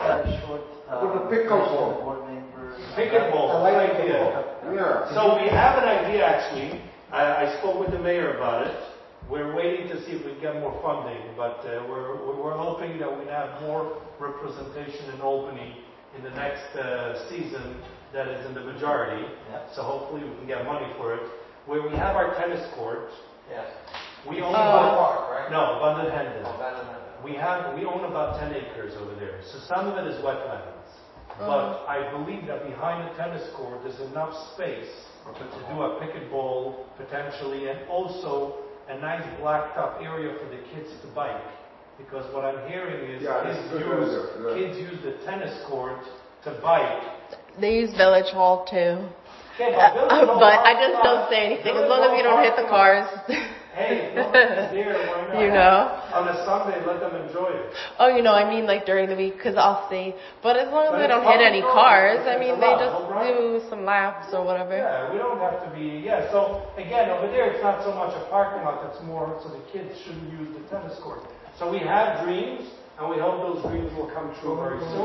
With the pickleball. Pickleball. I like idea. Yeah. So we have an idea actually. I, I spoke with the mayor about it. We're waiting to see if we get more funding, but uh, we're we're hoping that we have more representation in Albany in the next uh, season that is in the majority. Yeah. So hopefully we can get money for it. Where we have our tennis court, Yeah. we own Oh. about Park, right? no Abundant Hendon. Oh, that's another. We have we own about ten acres over there. So some of it is wetlands, but I believe that behind the tennis court there's enough space to do a pickleball potentially, and also a nice blacked up area for the kids to bike. Because what I'm hearing is Yeah, kids that's good use idea, yeah. kids use the tennis court to bike. They use Village Hall too. Okay, Uh, but, Village Hall but I parking just lot- don't say anything as Village long as Hall you don't hit the parking cars. lot- Hey, nobody's there, why not? You know. On a Sunday, let them enjoy it. Oh, you know, I mean like during the week because I'll see. But as long as But they it's don't hit any public cars, roads, I it's mean they allowed, just no problem. do some laps or whatever. Yeah, we don't have to be, yeah, so again, over there it's not so much a parking lot, it's more so the kids shouldn't use the tennis court. So we have dreams, and we hope those dreams will come true very soon.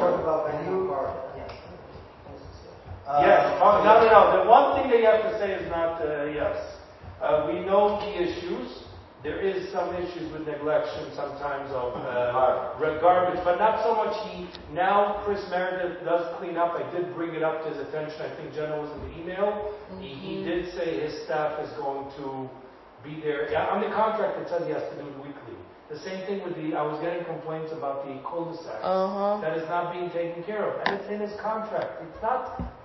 Yes, oh, no, no, no, the one thing that you have to say is not, uh, yes. Uh, we know the issues. There is some issues with neglection sometimes of uh, garbage, but not so much he, now Chris Meredith does clean up. I did bring it up to his attention. I think Jenna was in the email. Mm-hmm. He, he did say his staff is going to be there. Yeah, on the contract it says he has to do it weekly. The same thing with the, I was getting complaints about the cul-de-sacs. Uh-huh. That is not being taken care of. And it's in his contract. It's not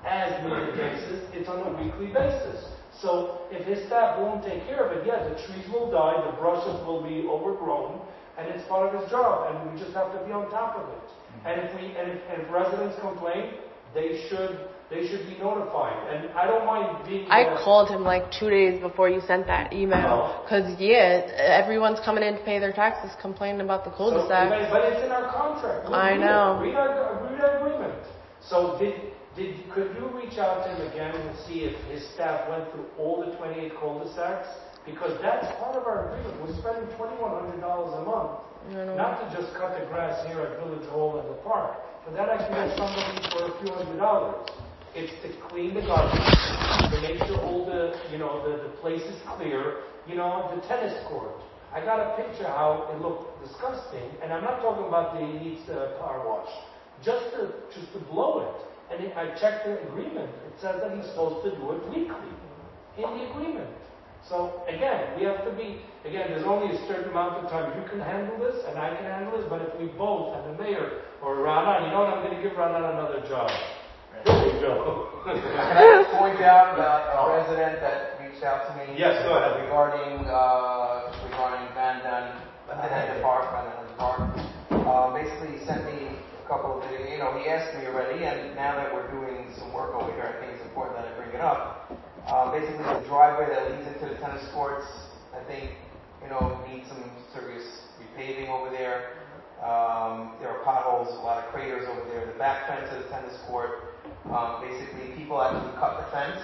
as needed basis, it's on a weekly basis. So if his staff won't take care of it, yeah, the trees will die, the brushes will be overgrown, and it's part of his job, and we just have to be on top of it. And if we and if, and if residents complain, they should they should be notified. And I don't mind being. I there. called him like two days before you sent that email. Because, yeah, everyone's coming in to pay their taxes complaining about the So, cul-de-sac. but, but it's in our contract. We'll I read know. It. Read our read our agreement. So did did could you reach out to him again and see if his staff went through all the twenty-eight cul-de-sacs? Because that's part of our agreement. We're spending twenty-one hundred dollars a month, not to just cut the grass here at Village Hall and the park. But that I can get somebody for a few hundred dollars. It's to clean the garbage, to make sure all the, you know, the, the place is clear. You know, the tennis court. I got a picture how it looked disgusting, and I'm not talking about the needs uh, car wash. Just to just to blow it. And it, I checked the agreement. It says that he's supposed to do it weekly in the agreement. So again, we have to be. Again, there's only a certain amount of time you can handle this, and I can handle this. But if we both, and the mayor or Rana, you know what? I'm going to give Rana another job. There we go. Can I just point out about a resident that reached out to me? Yes, go ahead. Regarding, uh, regarding Van Dun, Van Dun Park, Van Dun Park. Uh, basically, he sent me a couple of videos. You know, he asked me already, and now that we're doing some work over here, I think it's important that I bring it up. Uh, basically, the driveway that leads into the tennis courts, I think, you know, needs some serious repaving over there. Um, there are potholes, a lot of craters over there. The back fence of the tennis court. Um, basically, people actually cut the fence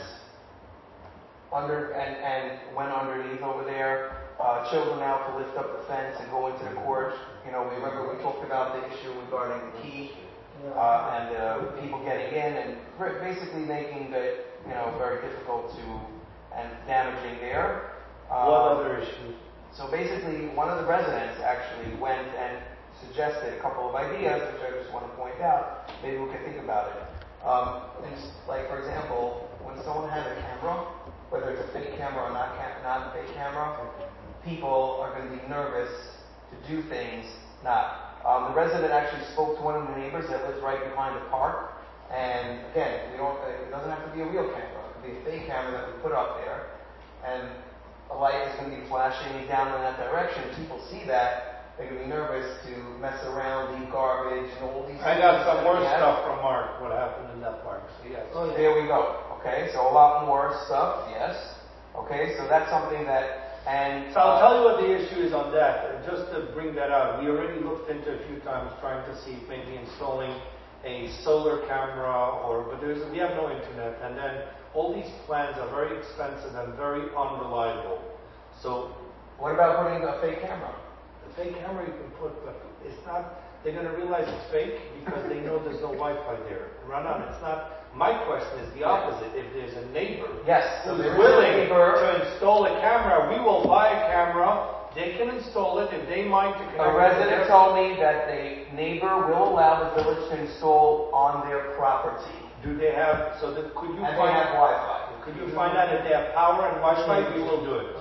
under and, and went underneath over there. Uh, children out to lift up the fence and go into the court. You know, we remember we talked about the issue regarding the key uh, and uh, people getting in and basically making it, you know, very difficult to and damaging there. Um, What other issues? So basically, one of the residents actually went and suggested a couple of ideas, which I just want to point out. Maybe we can think about it. Um, and like, for example, when someone has a camera, whether it's a fake camera or not, cam- not a fake camera, people are going to be nervous to do things not. Um, the resident actually spoke to one of the neighbors that lives right behind the park. And again, we don't, it doesn't have to be a real camera. It could be a fake camera that we put up there. And a light is going to be flashing down in that direction. People see that. They're going to be nervous to mess around, leave garbage, and all these I things. got some more that stuff from Mark, what happened in that park. So yes. Oh, there we go. Okay, so a lot more stuff, yes. Okay, so that's something that, and... So I'll tell you what the issue is on that. And just to bring that out, we already looked into a few times trying to see if maybe installing a solar camera or, but there's, we have no internet. And then all these plans are very expensive and very unreliable. So... What about putting a fake camera? The fake camera you can put, but it's not, they're going to realize it's fake because they know there's no Wi-Fi there. Run on, it's not, my question is the opposite. If there's a neighbor yes, so who's there is willing a neighbor, to install a camera, we will buy a camera, they can install it if they mind to connect. A resident told me that the neighbor will allow the village to install on their property. Do they have, so that, could you and find they have Wi-Fi. Could you find out if they have power and Wi-Fi? We will do it.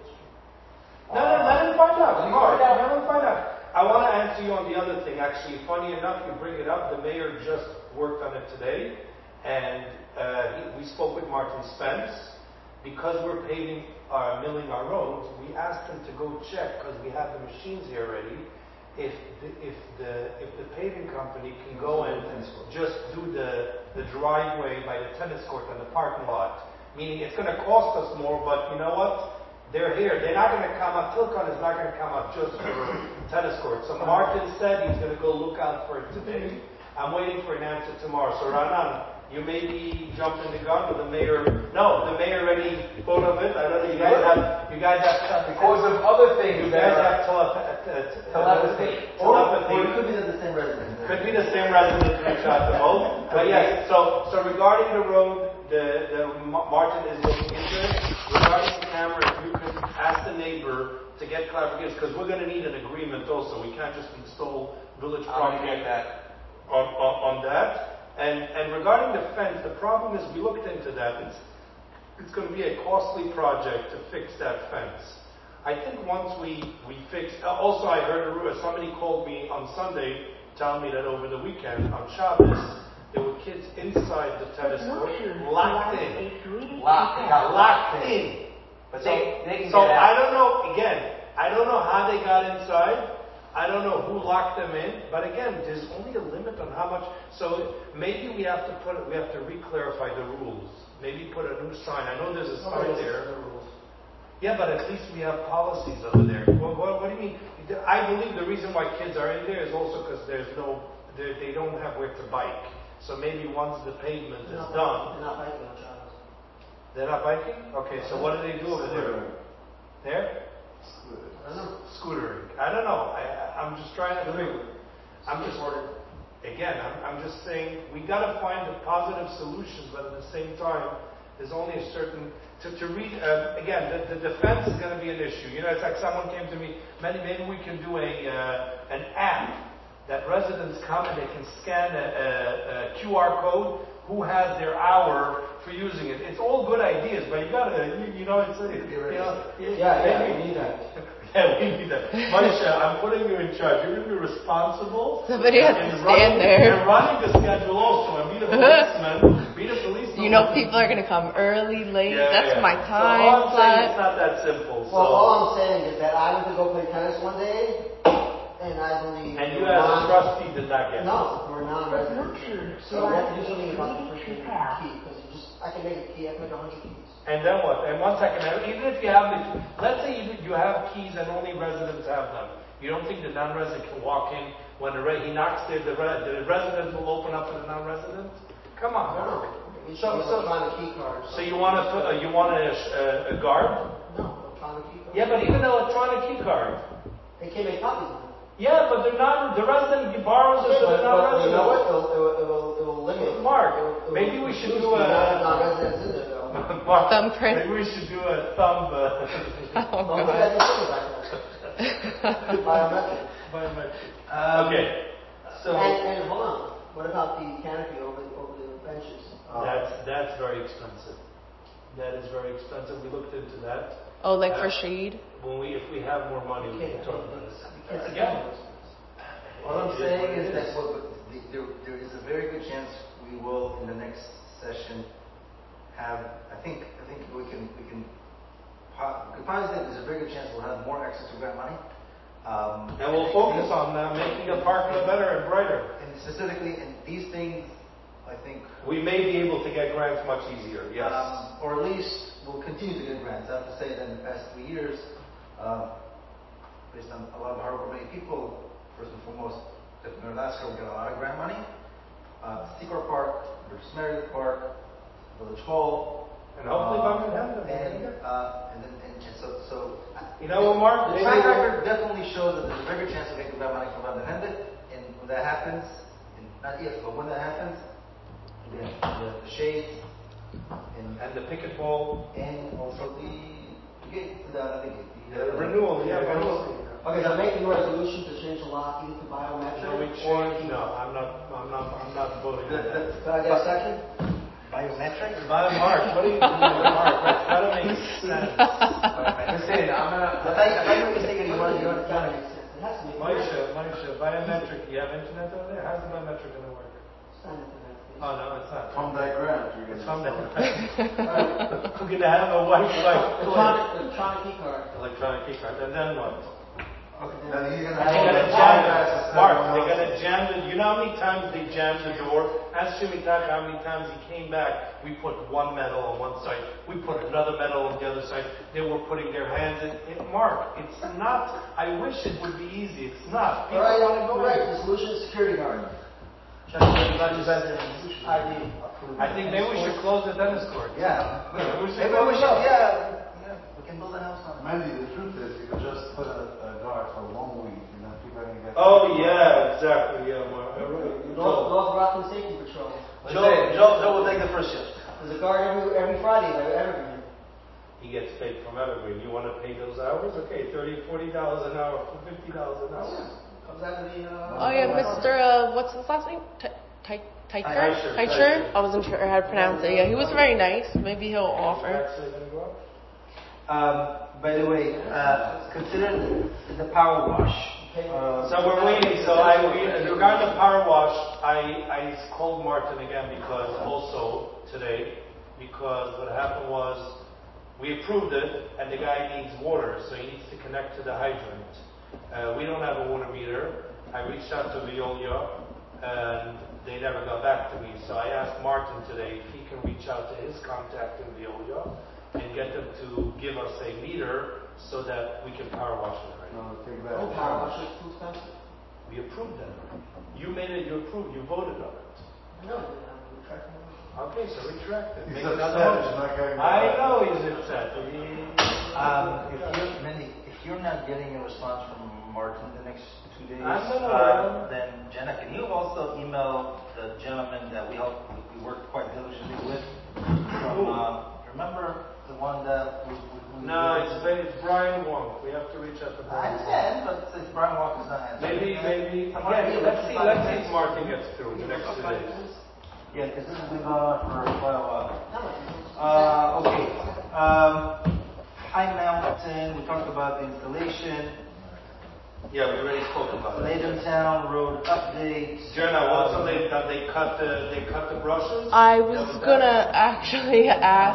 No, no, let him find out. Let him find out. I want to answer you on the other thing. Actually, funny enough, you bring it up. The mayor just worked on it today, and uh, he, we spoke with Martin Spence. Because we're paving, uh, milling our roads, we asked him to go check, because we have the machines here already, if the, if the if the paving company can go and just do the, the driveway by the tennis court and the parking lot. Meaning it's going to cost us more, but you know what? They're here. They're not going to come up. Tilcon is not going to come up just for tennis court. So Martin said he's going to go look out for it today. I'm waiting for an answer tomorrow. So Ranan, you may be jumping the gun, but the mayor, no, the mayor already thought of it. I don't know. You guys have, you guys have, because of other things. You guys have telepathy. Telepathy. Telepathy. Or it could be the same resident. Could be the same resident reach out to both. But yes, so so regarding the road, the, the Martin is looking into it. Regarding the camera, if you can ask the neighbor to get clarification, because we're going to need an agreement also. We can't just install village property get that. On, on, on that. And and regarding the fence, the problem is we looked into that. It's it's going to be a costly project to fix that fence. I think once we we fix. Also, I heard somebody called me on Sunday telling me that over the weekend on Shabbos they were kids inside the tennis court, locked in. Locked, they got Locked in. But So, they, they can so get I out. don't know, again, I don't know how they got inside. I don't know who locked them in. But again, there's only a limit on how much. So maybe we have to put it, we have to re-clarify the rules. Maybe put a new sign. I know there's a sign there. Yeah, but at least we have policies over there. What, what, what do you mean? I believe the reason why kids are in there is also because there's no, they don't have where to bike. So maybe once the pavement is They're not done. They're not biking on Shabbos. They're not biking? Okay, so what do they do over there? There? I don't know. Scootering. I don't know. I, I- I'm just trying to figure. I'm just, again, I'm, I'm just saying, we gotta find the positive solutions, but at the same time, there's only a certain, to, to read, uh, again, the, the defense is gonna be an issue. You know, it's like someone came to me, maybe, maybe we can do a, uh, an app that residents come and they can scan a, a, a Q R code, who has their hour for using it. It's all good ideas, but you gotta, you, you know, it's, you know, Yeah, yeah, we need that. yeah, we need that. Maisha, I'm putting you in charge. You're going to be responsible. Somebody has in to running, stand there. And running the schedule also. And be the policeman. Be the policeman. You know, people are gonna come early, late. Yeah, That's yeah. my So time all I'm saying, it's slot. not that simple. So. Well, all I'm saying is that I went to go play tennis one day, and I believe. And you as a non- trustee did not get it. No, we're non-residents. So we have to do something about the freaking key, because you just, I can make a key, I can make a hundred keys. And then what? And one second, even if you have the, let's say you, you have keys and only residents have them. You don't think the non-resident can walk in when the re, he knocks there, the, re, the resident will open up for the non-resident? Come on. No, no. We should So- have so- electronic key card. So you want to put, uh, you want a, a, a guard? No, electronic key card. Yeah, but even electronic key card. They can't make copies of it. Yeah, but they're not, the resident borrows it, so But, they're not but you know what? resident. It'll, it'll, it'll, it'll limit. Mark, it'll, it'll maybe we should reduce do the amount of a, non-residents in there, though. Mark, Thumbprint? maybe we should do a thumb, uh, Oh Don't think I god. can think about that. Biometric. biometric. Um, Okay, so. And, and hold on. What about the canopy over, over the benches? That's, that's very expensive. That is very expensive. We looked into that. Oh, like for Uh, shade? When we, if we have more money, we You can can't- talk about you it. can't- Again, All I'm It is saying what it is is. that what- what- the- there, there is a very good chance we will, in the next session, have, I think, I think we can, we can, po- we can positive, there's a very good chance we'll have more access to grant money. Um, and we'll focus on uh, making the park better and brighter. And specifically, in these things, I think, We may be able to get grants much easier, yes. um, or at least we'll continue to get grants. I have to say that in the past three years, um, based on a lot of hard work of many people, first and foremost, Mayor Lasker, we got a lot of grant money. Uh, Secor Park, British Meredith Park, Village Hall. And hopefully um, Birmingham. And, uh, and then, and, and so, so. You know what, Mark? The Maybe track we'll- record definitely shows that there's a very good chance of getting grant money from Van and when that happens, and not if, but when that happens, again, the, the shades, and, And the picket ball. and also the gate, the, the gate. The renewal, yeah, renewal. Okay, so making a resolution to change the lock either to biometric Shall we or change? No, I'm not, I'm not, I'm not voting The, on the, that. Can I get a second? biometric? By Mark, what are you doing, Mark? That's gotta make sense. Listen, I'm gonna, if I, if I'm mistaken, you want, you want, It gotta make sense. It has to make Maisha, Maisha, biometric, you have internet over there? How's the biometric gonna work? It's not internet, please. Oh, no, it's not. From diagram, you're It's gonna. from the. We're gonna have a Wi-Fi. Electronic, electronic key card. Electronic key card, and then what? Then he's gonna They're have. gonna jam it. Mark, they're gonna jam the, you know how many times they jammed the door? Ask Jimmy Taka how many times he came back. We put one metal on one side. We put another metal on the other side. They were putting their hands in. It, Mark, it's not, I wish it would be easy. It's not. All right, wanna go go right. in. The solution is security guard. Check the I D. I think maybe we should close the tennis court. yeah. Maybe we should Maybe close we it should, up. yeah, yeah, we can build a house on it. Mandy, the truth is, you could just put a, a guard for one week, and then people are gonna get. Oh, yeah, exactly, yeah, Mark. All right. You North, told- North Rockland Safety Patrol. Joe, Joe, Joe will take the first shift. There's a guard every, every Friday at Evergreen. He gets paid from Evergreen. You want to pay those hours? Okay, thirty, forty dollars an hour, fifty dollars an hour. Comes out of the, uh. Oh yeah, Mister Uh, what's his last name? Ty- Ty- Teicher, Teicher? Teicher. Teicher? I wasn't sure how to pronounce it. Yeah, he was very nice. Maybe he'll offer. Actually, gonna go up? Um, by the way, uh, consider the power wash payment. So we're waiting, so I, we, regarding the power wash, I, I called Martin again because, also today, because what happened was, we approved it, and the guy needs water, so he needs to connect to the hydrant. Uh, we don't have a water meter. I reached out to Veolia, and they never got back to me, so I asked Martin today if he can reach out to his contact in Veolia, and get them to give us a meter, so that we can power wash it right now. No, take that. Oh, power wash is too expensive. We approved that. You made it, you approved, you voted on it. No, I'm retracting it. Okay, so retract it. He's Make upset, another he's motion. not getting I it back. know he's upset. He- Um, if you're, Mindy, if you're not getting a response from Martin the next two days, I'm gonna, uh, then Jenna, can you also email the gentleman that we helped, we worked quite diligently with? From, uh, remember the one that we, we, we No, it's, it's Brian Wong. We have to reach out to I Brian. understand, but since Brian Walker's not answering. Maybe, maybe, again, let's see, let's see if Martin gets through the next two days. Yeah, because this has been going on for quite a while. Uh, okay. Um, High Mountain, we talked about the installation. Yeah, we already spoke about it. Latham Town Road updates. Jenna, what's the Um, latest? Have they cut the, they cut the brushes? I was gonna actually ask.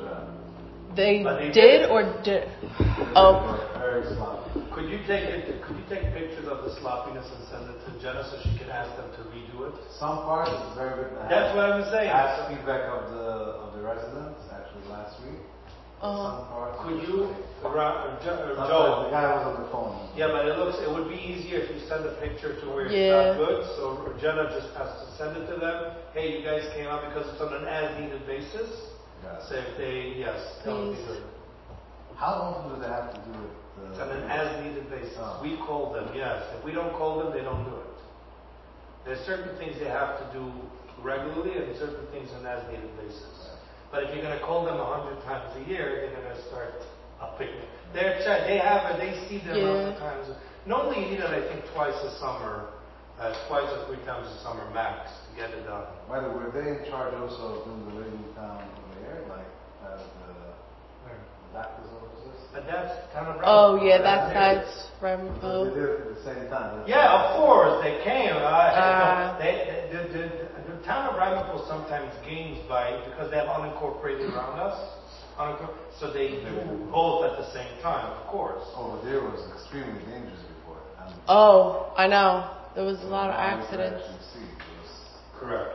They But they did did. or did? Oh, Very sloppy. Could you take it, could you take pictures of the sloppiness and send it to Jenna so she can ask them to redo it? Some parts is very good to have. That's what I'm saying. Ask feedback of the, of the residents, actually last week. uh, Some parts. Could you, Ra- uh, Jo- uh, Sometimes Joe? the guy was on the phone. Yeah, but it looks, it would be easier if you send a picture to where it's Yeah. not good, so Jenna just has to send it to them. Hey, you guys came out because it's on an as-needed basis. Yeah. So if they, yes, that would be Please. good. How often do they have to do it? It's Uh, on an as-needed basis. Oh. We call them, yes. If we don't call them, they don't do it. There's certain things they have to do regularly and certain things on an as-needed basis. But if you're gonna call them a hundred times a year, they're gonna start upping. They're, check- they have it, they see them Yeah. hundred times. Normally you need it, I think, twice a summer, uh, twice or three times a summer max to get it done. By the way, were they in charge also of doing the living town over there, like as the doctor's offices? But that's kind of. oh yeah, that's that's. that's They Rambo. did it at the same time. Yeah, of course, they came. Uh, Uh, they, the, the, the, the town of Ramapo sometimes gains by, because they have unincorporated around us, unincorpor- so they do both at the same time, of course. Over there was extremely dangerous before. And Oh, I know. There was a lot of now you can accidents. actually see it was- Correct.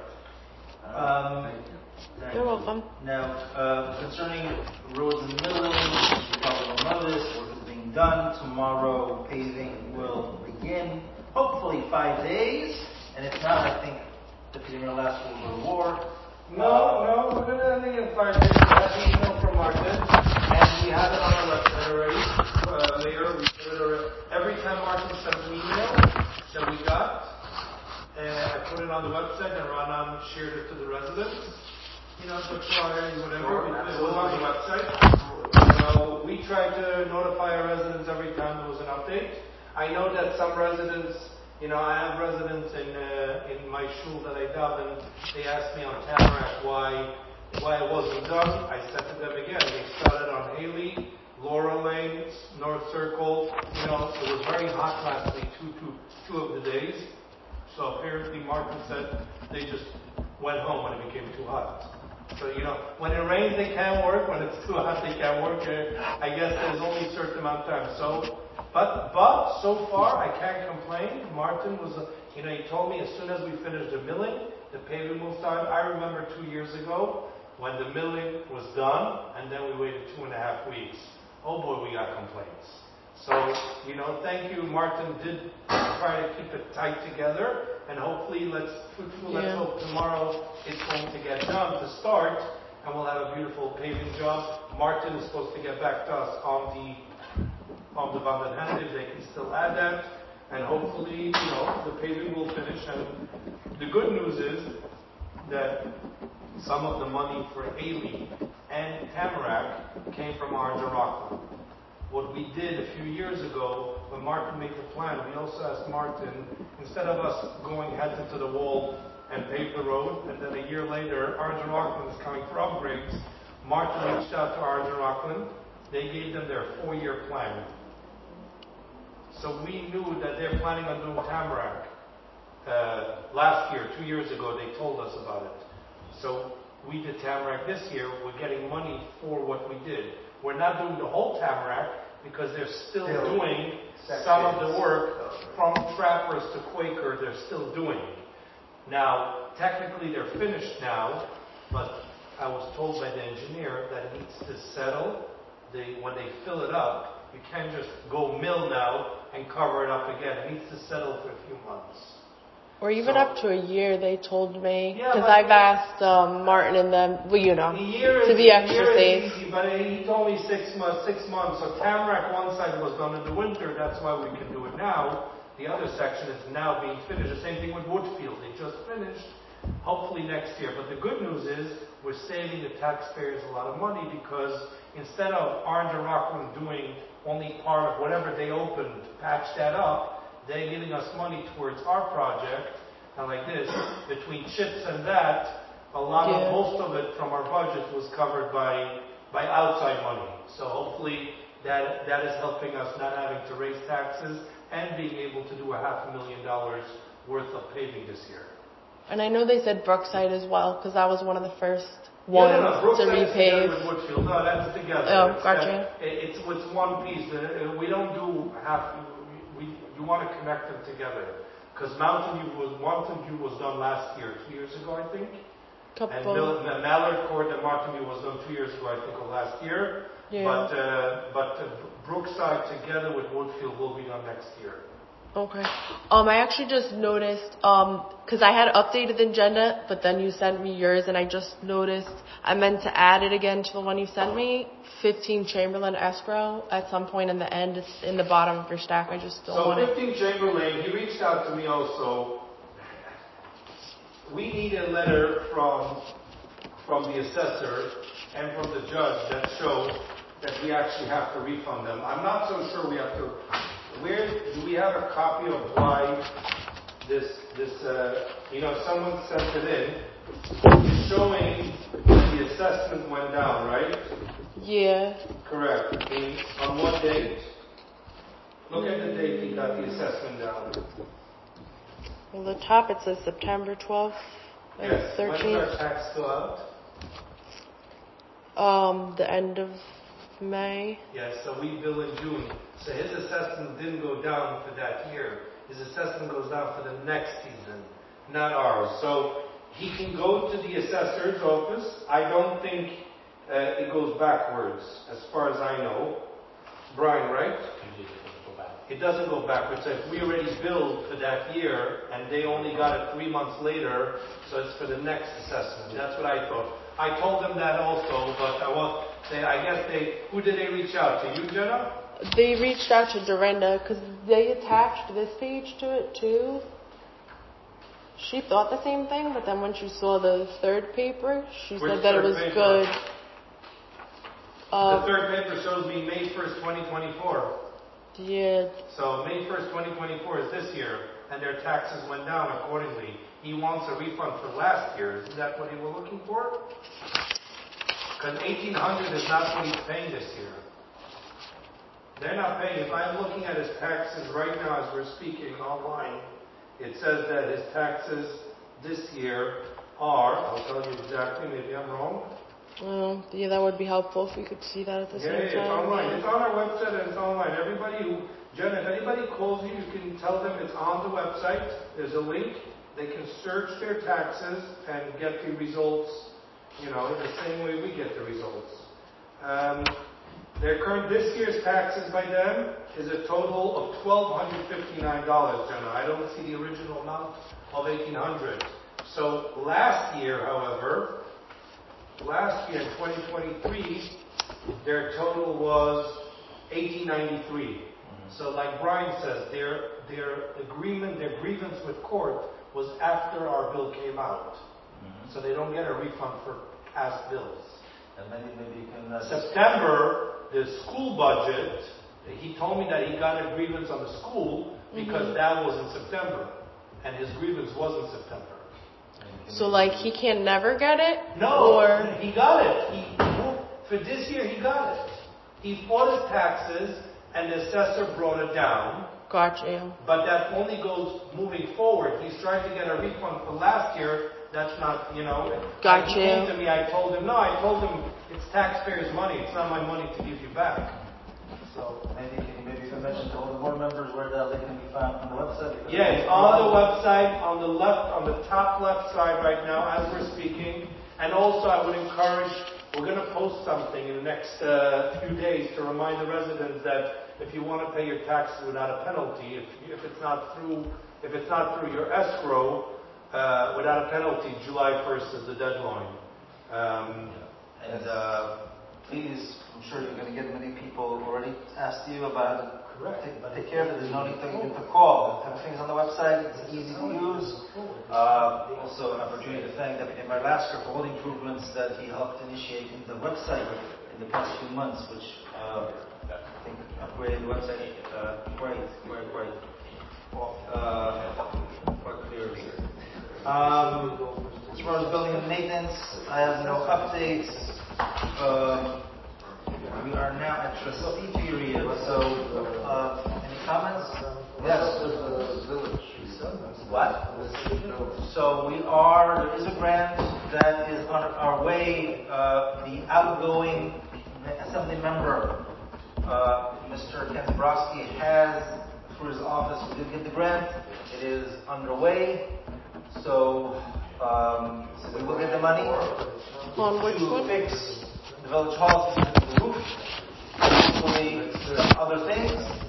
Um, Thank you. Thank You're you. welcome. Now, uh, concerning roads in Midland, you probably will know this, work is being done. Tomorrow, paving will begin, hopefully five days. And if not, I think the paving will last will go to war. No, no, we're gonna end in five days. I have the email from Martin, and we have it on our website already. Uh, later, we put it already. Every time Martin sends an email that we got, and I put it on the website, and Ranan shared it to the residents. You know, the flyer, whatever, we- it was on the website. So we tried to notify our residents every time there was an update. I know that some residents, you know, I have residents in uh, in my shul that I daven. They asked me on Tamarack why why it wasn't done. I said to them again, they started on Haley, Laura Lane, North Circle. You know, it was very hot last week, two two two of the days. So apparently Martin said they just went home when it became too hot. So, you know, when it rains they can't work, when it's too hot they can't work. Uh, I guess there's only a certain amount of time. So, but, but, so far I can't complain. Martin was, uh, you know, he told me as soon as we finish the milling, the paving will start. I remember two years ago when the milling was done and then we waited two and a half weeks. Oh boy, we got complaints. So, you know, thank you. Martin did try to keep it tight together, and hopefully, let's let's Yeah. hope tomorrow it's going to get done to start, and we'll have a beautiful paving job. Martin is supposed to get back to us on the on the Van Hand, if they can still add that, and hopefully, you know, the paving will finish. And the good news is that some of the money for Haley and Tamarack came from Orange and Rockland. What we did a few years ago, when Martin made the plan, we also asked Martin, instead of us going heads into the wall and pave the road, and then a year later, Orange and Rockland is coming for upgrades, Martin reached out to Orange and Rockland. They gave them their four-year plan. So we knew that they're planning on doing Tamarack. Uh, last year, two years ago, they told us about it. So we did Tamarack this year. We're getting money for what we did. We're not doing the whole Tamarack because they're still, still doing sections. Some of the work from Trappers to Quaker. They're still doing. Now, technically, they're finished now, but I was told by the engineer that it needs to settle. They, when they fill it up, you can't just go mill now and cover it up again. It needs to settle for a few months. Or even so, up to a year, they told me. Because yeah, I've asked um, Martin and them, well, you know, a year to is, be extra a year safe. Is easy, but he told me six months. Six months. So Tamarack, one side was done in the winter. That's why we can do it now. The other section is now being finished. The same thing with Woodfield. They just finished. Hopefully next year. But the good news is we're saving the taxpayers a lot of money because instead of Orange and Rockland doing only part of whatever they opened to patch that up, they're giving us money towards our project. And like this, between chips and that, a lot yeah. of most of it from our budget was covered by by outside money. So hopefully that that is helping us not having to raise taxes and being able to do a half a million dollars worth of paving this year. And I know they said Brookside as well, because that was one of the first ones yeah, no, no. to repave. With Woodfield. No, that's together. Oh, it's, gotcha. Uh, it's, it's one piece. Uh, we don't do half. We, we you want to connect them together because Mountain View was Mountain View was done last year, two years ago, I think. Couple. And Mill, Mallard Court and Mountain View was done two years ago, I think, or last year. Yeah. But uh, but uh, Brookside together with Woodfield will be done next year. Okay. Um, I actually just noticed, um, because I had updated the agenda, but then you sent me yours, and I just noticed I meant to add it again to the one you sent me. fifteen Chamberlain Escrow at some point in the end. It's in the bottom of your stack. I just don't so want it. So fifteen Chamberlain, he reached out to me also. We need a letter from from the assessor and from the judge that show that we actually have to refund them. I'm not so sure we have to. Where do we have a copy of why this this uh, you know someone sent it in showing the assessment went down, right? Yeah. Correct. In, on what date? Look at the date he got the assessment down. Well, the top it says September twelfth and yes. thirteenth. When is our tax still out? Um, the end of May. Yes, so we bill in June. So his assessment didn't go down for that year. His assessment goes down for the next season, not ours. So he can go to the assessor's office. I don't think uh, it goes backwards, as far as I know. Brian, right? It doesn't go backwards. So if we already billed for that year and they only got it three months later, so it's for the next assessment. That's what I thought. I told them that also, but I want. They, I guess they. Who did they reach out to? You, Jenna? They reached out to Dorinda because they attached this page to it too. She thought the same thing, but then when she saw the third paper, she Which said that it was paper? good. Uh, the third paper shows me May first, twenty twenty-four. Yeah. So May first, twenty twenty-four is this year, and their taxes went down accordingly. He wants a refund for last year. Isn't that what he was looking for? Because eighteen hundred is not what he's paying this year. They're not paying. If I'm looking at his taxes right now as we're speaking online, it says that his taxes this year are, I'll tell you exactly, maybe I'm wrong. Well, yeah, that would be helpful if we could see that at the yeah, same yeah, time. it's online. Yeah. It's on our website and it's online. Everybody who, Jen, if anybody calls you, you can tell them it's on the website. There's a link. They can search their taxes and get the results, you know, the same way we get the results. Um, their current, this year's taxes by them is a total of one thousand two hundred fifty-nine dollars, Jenna. I don't see the original amount of eighteen hundred dollars. So last year, however, last year in twenty twenty-three, their total was eighteen ninety-three. Mm-hmm. So like Brian says, their their agreement, their grievance with court was after our bill came out. Mm-hmm. So they don't get a refund for past bills. And maybe, maybe you can... Uh, September, the school budget, he told me that he got a grievance on the school because mm-hmm. that was in September. And his grievance was in September. So like he can never get it? No, or? He got it. He, for this year he got it. He fought his taxes and the assessor brought it down. Gotcha. Yeah. But that only goes moving forward. He's trying to get a refund for last year. That's not, you know. Gotcha. He came to me, I told him, no, I told him it's taxpayers' money. It's not my money to give you back. So maybe maybe you can mention to all the board members where that they can be found on the website. Yeah, it's on the website, on the left, on the top left side right now as we're speaking. And also I would encourage, we're going to post something in the next uh, few days to remind the residents that if you want to pay your taxes without a penalty, if, if it's not through, if it's not through your escrow, uh, without a penalty, July first is the deadline. Um, And uh, please, I'm sure you're going to get many people already asked you about it. Correct. Take, take care of it. There's no need to, need to call. Everything's on the website. It's easy to use. Uh, also, an opportunity to thank Deputy Mayor Lasker for all the improvements that he helped initiate in the website in the past few months, which uh, I think upgraded the website uh, quite, quite, quite, uh, quite clearly. Um, as far as building and maintenance, I have no updates. Um, we are now at trustee period, so uh, any comments? Yes. What? So we are, there is a grant that is on our way. Uh, the outgoing assembly member, uh, Mister Ken Zabrowski, has, through his office, we did get the grant. It is underway. So, um, so we will get the money On which to one? fix the village hall, the roof, hopefully some other things.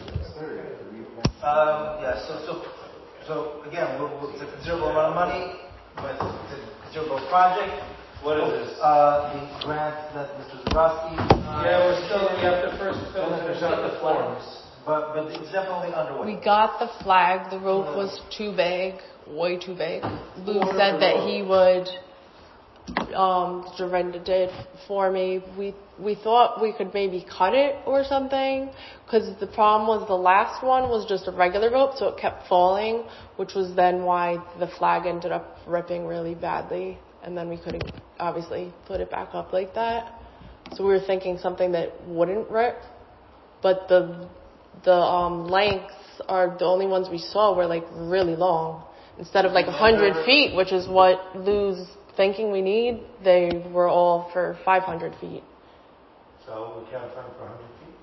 Um, yeah, so, so, so again, we'll, we'll, it's a considerable amount of money, but it's a considerable project. What is this? Uh, the grant that Mister Zabrowski. Yeah, we're still, we have to first fill finish out the forms. But, but it's definitely underway. We got the flag. The rope was too big, way too big. Lou said that he would. Um, Dorinda did for me. We we thought we could maybe cut it or something, because the problem was the last one was just a regular rope, so it kept falling, which was then why the flag ended up ripping really badly, and then we couldn't obviously put it back up like that. So we were thinking something that wouldn't rip, but the the um, lengths are the only ones we saw were like really long. Instead of like a hundred feet, which is what Lou's thinking we need, they were all for five hundred feet. So we can't find for one hundred feet?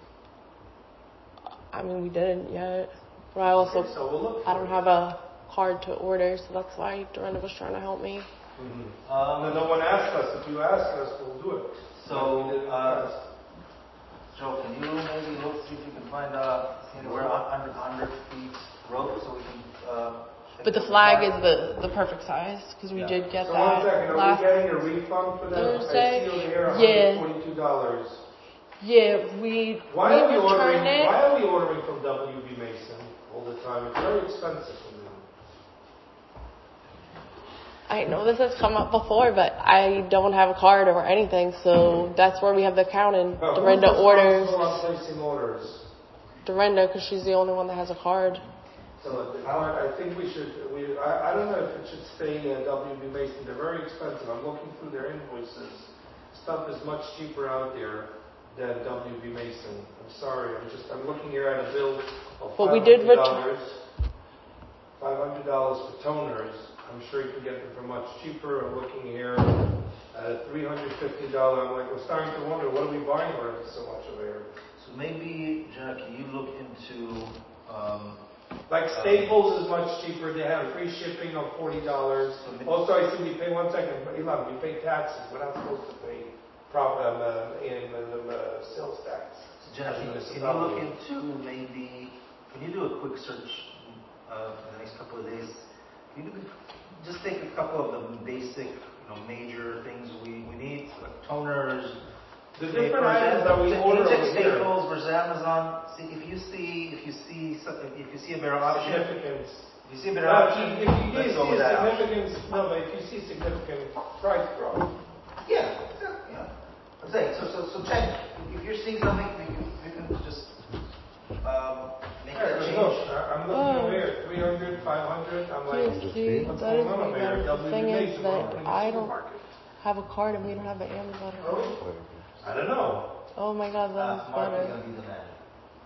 I mean, we didn't yet. But I also, Okay, so we'll look I don't have a card to order, so that's why Dorinda was trying to help me. Mm-hmm. Um, no, no one asked us. If you ask us, we'll do it. So, uh, Joe, can you maybe look, see if you can find uh, anywhere under one hundred feet rope so we can... Uh, But the flag is the, the perfect size, because we Yeah. did get So that one second, are last we getting a refund for that? Thursday? I see over here Yeah. one hundred forty-two dollars. Yeah, we, Why we are we ordering? returned it. Why are we ordering from W B Mason all the time? It's very expensive for me. I know this has come up before, but I don't have a card or anything, so that's where we have the accountant. Well, Dorinda who's orders. responsible on placing orders? Dorinda, because she's the only one that has a card. So I, I think we should. We, I, I don't know if it should stay uh, W B Mason. They're very expensive. I'm looking through their invoices. Stuff is much cheaper out there than W B Mason. I'm sorry. I'm just. I'm looking here at a bill of But we five did hundred ret- dollars. Five hundred dollars for toners. I'm sure you can get them for much cheaper. I'm looking here at a three hundred fifty dollars. I'm like, we're starting to wonder what are we buying for so much of here. So maybe, Jenna, can you look into... Um, Like Staples is much cheaper. They have free shipping of forty dollars. Also, I see we pay one second, Elon, we pay taxes. We're not supposed to pay prop, um, uh, in uh, uh, sales tax. So Jenna, can, can you look into maybe, can you do a quick search uh, for the next couple of days? Can you just take a couple of the basic, you know, major things we, we need, like toners, The different items that we Can order you check over here. Staples versus Amazon? See if you see if you see some- if you see a better option. Significance. If you see a better Now, option, if you, if you let's see go with that option. significance, no, but if you see significant price drop, Yeah, yeah. I'm saying so. So, so check if you're seeing something, you can, you can just um, make Hey, that change. look, I- I'm looking Oh. over here, three hundred, five hundred. I'm like, Yes, see, what's that is going on way over here? better. The thing W B is Mason, that we're opening a I don't supermarket. have a card and we don't have the Amazon. Oh, I don't know. Oh my God, that Uh, is Mark is better. gonna be the man.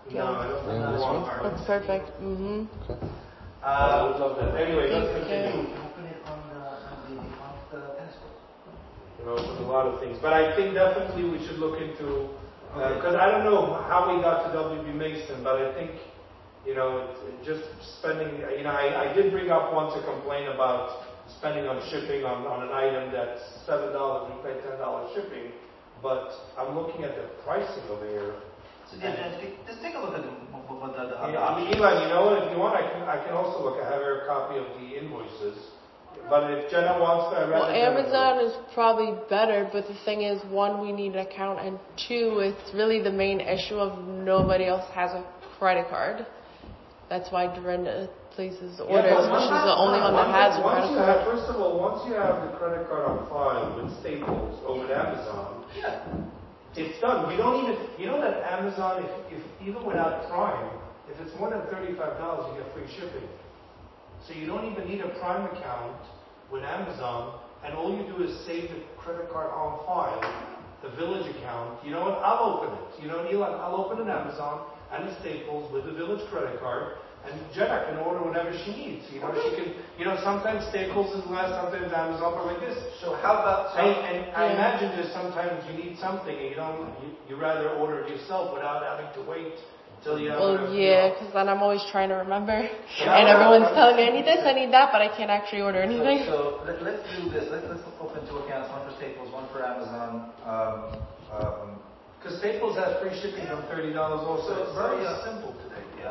No, I don't think Yeah, we this want one? our. That's perfect. Mm-hmm. Okay. I would love that. Anyway, let's Thank continue. you. Open it on the, on the, on the tennis court. You know, with a lot of things. But I think definitely we should look into, because I don't know how we got to W B Mason, but I think, you know, it's it just spending, you know, I, I did bring up once a complaint about spending on shipping on, on an item that's seven dollars, we pay ten dollars shipping, but I'm looking at the pricing over here. So yeah, just take- just take a look at the, what what the, the, the Yeah, options. Eli, you know what, if you want, I can, I can also look, I have here a copy of the invoices, but if Jenna wants to, I'd Well, rather Jenna do it. Amazon is probably better, but the thing is, one, we need an account, and two, it's really the main issue of nobody else has a credit card. That's why Dorinda places Yeah, orders, but but she's once- the only one that once- has a once credit you card. have- First of all, once you have the credit card on file with Staples or with Amazon, Yeah. it's done. You don't even, you know that Amazon, if, if even without Prime, if it's more than thirty-five dollars, you get free shipping. So you don't even need a Prime account with Amazon, and all you do is save the credit card on file, the Village account. You know what? I'll open it. You know, Eli, I'll open an Amazon and a Staples with the Village credit card, and Jenna can order whatever she needs. You know, she can, you know, sometimes Staples is less, sometimes Amazon, but like this. So how about, so, And, and I Yeah. imagine there's sometimes you need something and you don't, you, you rather order it yourself without having to wait until you have Well, whatever, you yeah, know. because then I'm always trying to remember, Yeah. and everyone's telling me I need this, I need that, but I can't actually order so, anything. so let, let's do this. Let, let's open two accounts, one for Staples, one for Amazon. Um, um, Because Staples has free shipping from thirty dollars also. so it's very Yeah. simple today. Yeah.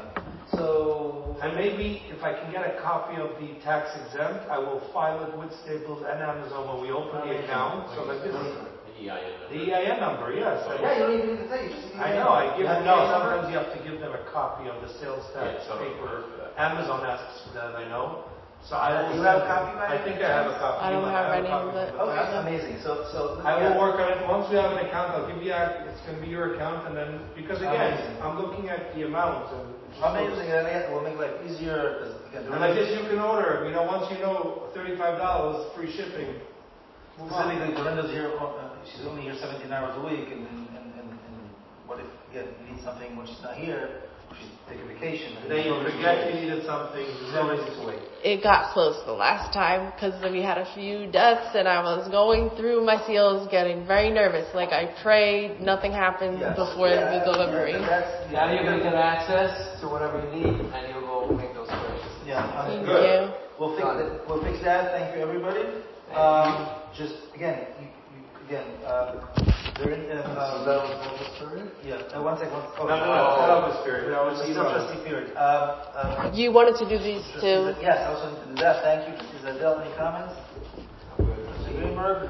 So And maybe if I can get a copy of the tax exempt, I will file it with Staples and Amazon when we open the account. So like this, The E I N number. the E I N number, yes. I- yeah, you don't even need to say. You just I know, I give You have them, no, the number? sometimes you have to give them a copy of the sales tax Yeah, some paper. for that. Amazon asks for that, I know. So I will. You have a send- copy by I think I have a copy. I don't I have a any copy of it. from the Okay, past. amazing. So, so I yeah. will work on it. Once we have an account, I'll give you, a- it's gonna be your account and then, because again, Amazing. I'm looking at the amount and. it's just- Amazing, and it will make life easier because you can do And like this, you can order, you know, once you know thirty-five dollars, free shipping. Move on. Specifically, Dorinda's here, uh, she's only here seventeen hours a week, and, and, and, and, and what if, again, you need something when she's not here, she's taking vacation. And then you forget you needed something. There's no reason to wait. It got close the last time because we had a few deaths, and I was going through my seals, getting very nervous. Like I prayed, nothing happened Yes. before Yeah, the delivery. yeah, that's- Now you're gonna get access to whatever you need, and you'll go make those purchases. Yeah, Thank good. you. We'll fix it. We'll fix that. Thank you, everybody. Um, just again, you, you, again, uh, during uh, So that was bonus period? yeah. Uh, one second. One, oh, No, no, no, it's not of this period. That was It's email. still trustee period. Um, um, You wanted to do these trustee- two. Yes, I also need to do that. Thank you, trustee Zadell. Any comments? Trustee Greenberg,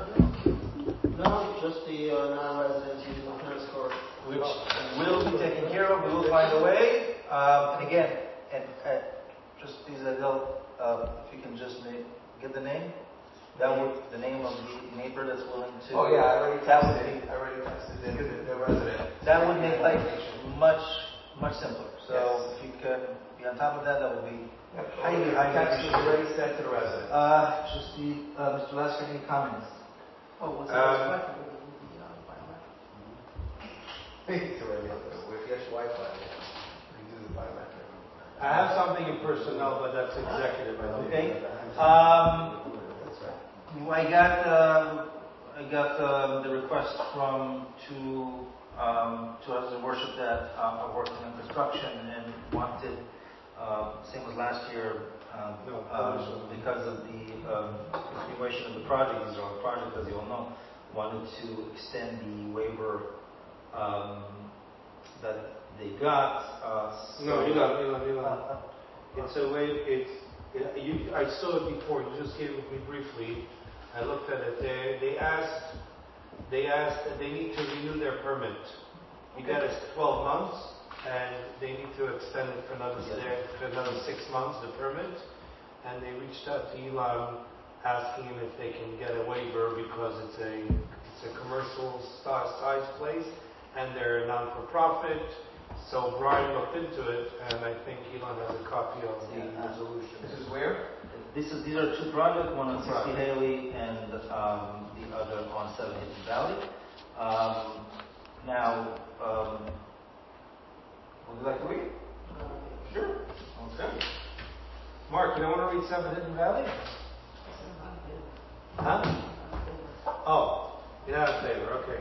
No, just the uh, non-residents using the tennis court. which will be taken care of. We will find a way. Um, and again, and uh, trustee Zadell, uh, if you can just make, get the name. That would the name of the neighbor that's willing to. Oh, yeah, I already That would texted, be- I already texted the, the resident. That would make life much, much simpler. So Yes. if you can be on top of that, that would be Yep. highly, highly Text was appreciated. already sent to the resident. Uh, trustee, uh, Mister Lasker, any comments? Oh, what's Um, that? It's already up there. If you have Wi-Fi, you can do the biometric. I have something in personnel, but that's executive, I think. Okay. Um, That's right. I got, um, I got uh, the request from two, um, two houses of worship that uh, are working on construction and wanted, uh, same as last year, um, No, um, because of the um, continuation of the project, these are all projects, as you all know, wanted to extend the waiver um, that they got. Uh, No, so- you got, you got, you Uh, got. uh, It's a way, it's, it- you, I saw it before, you just gave it to me briefly. I looked at it, they, they asked, they asked, that they need to renew their permit. You got it twelve months, and they need to extend it for another, for another six months, the permit. And they reached out to Elon, asking him if they can get a waiver because it's a, it's a commercial sta- size place, and they're non-for-profit. So Brian looked into it, and I think Elon has a copy of the Yeah. resolution. This is where? This is, these are two projects, one on sixty Right. Haley and um, the other on seven Hidden Valley. Um, Now, um, we're you like to read? Sure. Okay. Mark, you don't want to read Seven Hidden Valley? Huh? Oh, you're not in favor. Okay.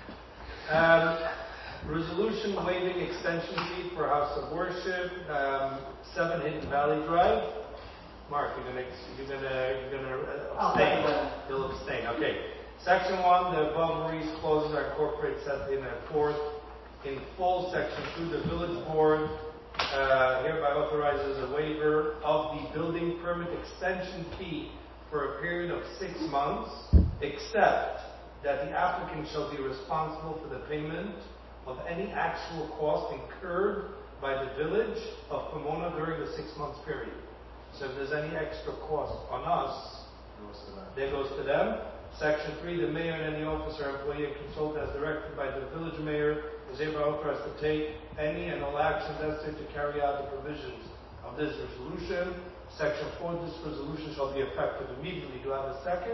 Um, resolution waiving extension fee for House of Worship, um, Seven Hidden Valley Drive. Mark, you're gonna you're gonna you're gonna abstain. You'll abstain. Okay. Section one, the above reads clauses are incorporated set in and forth in full. Section two, the village board uh, hereby authorizes a waiver of the building permit extension fee for a period of six months, except that the applicant shall be responsible for the payment of any actual cost incurred by the village of Pomona during the six months period. So if there's any extra cost on us, that goes to them. Section three, the mayor and any officer, employee, and consultant as directed by the village mayor is hereby authorized to take any and all actions necessary to carry out the provisions of this resolution. Section four, this resolution shall be effective immediately. Do I have a second?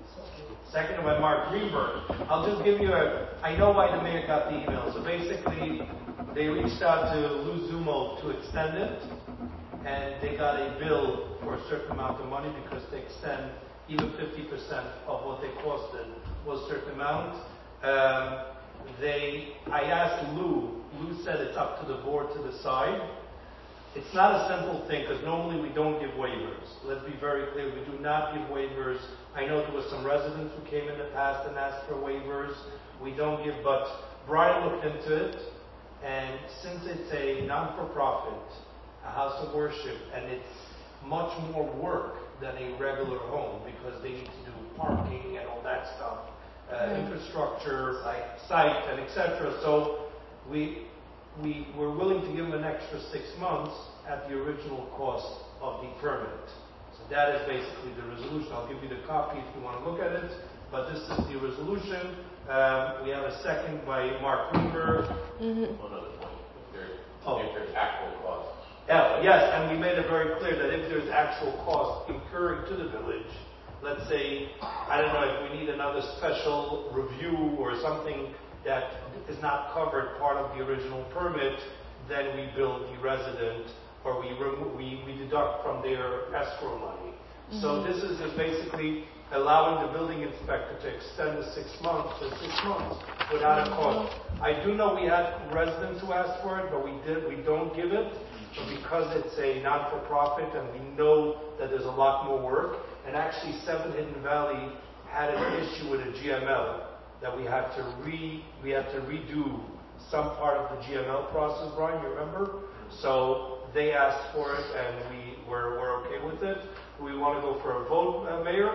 Second by Mark Greenberg. I'll just give you a, I know why the mayor got the email. So basically, they reached out to Lou Zumo to extend it, and they got a bill for a certain amount of money because they extend even fifty percent of what they costed was a certain amount. Um, they, I asked Lou, Lou said it's up to the board to decide. It's not a simple thing because normally we don't give waivers. Let's be very clear, we do not give waivers. I know there were some residents who came in the past and asked for waivers. We don't give, but Brian looked into it, and since it's a non-for-profit, a house of worship, and it's much more work than a regular home because they need to do parking and all that stuff, uh, mm-hmm. infrastructure, site, site and et cetera. So we we were willing to give them an extra six months at the original cost of the permit. So that is basically the resolution. I'll give you the copy if you want to look at it. But this is the resolution. Um, we have a second by Mark Greenberg. Mm-hmm. One other point. If there's, oh. if there's actual cost. Yeah, yes, and we made it very clear that if there's actual cost incurring to the village, let's say, I don't know, if we need another special review or something that is not covered part of the original permit, then we bill the resident or we remo- we, we deduct from their escrow money. Mm-hmm. So this is just basically allowing the building inspector to extend the six months to six months without a cost. I do know we had residents who asked for it, but we did we don't give it. But because it's a not-for-profit and we know that there's a lot more work, and actually Seven Hidden Valley had an issue with a G M L that we had to re we had to redo some part of the G M L process, Brian, you remember? So they asked for it and we were, were okay with it. We want to go for a vote, uh, Mayor?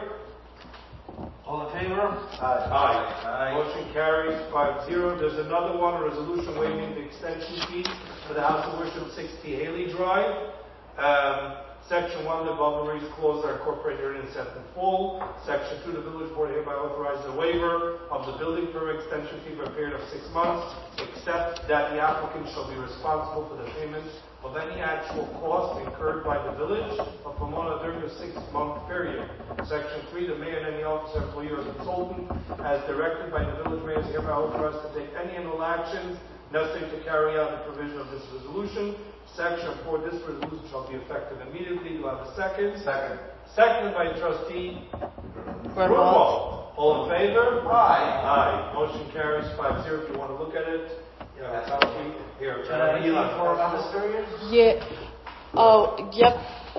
All in favor? Aye. Aye. Aye. Motion carries five zero. There's another one, a resolution waiving the extension fee for the House of Worship sixty Haley Drive. Um, Section one, the above reads clauses are incorporated in set in full. Section two, the village board hereby authorizes a waiver of the building permit extension fee for a period of six months, except that the applicant shall be responsible for the payment of any actual cost incurred by the village of Pomona during the six-month period. Section three, the mayor and any officer, employee, or consultant, as directed by the village mayor, is hereby authorized to take any and all actions necessary to carry out the provision of this resolution. Section four, this resolution shall be effective immediately. Do I have a second? Second. Seconded by trustee Grunwald. All in favor? Aye. Aye. Motion carries five zero. If you want to look at it, you have a copy. Here, uh, Eli. For on this period? Yeah. Oh, yep.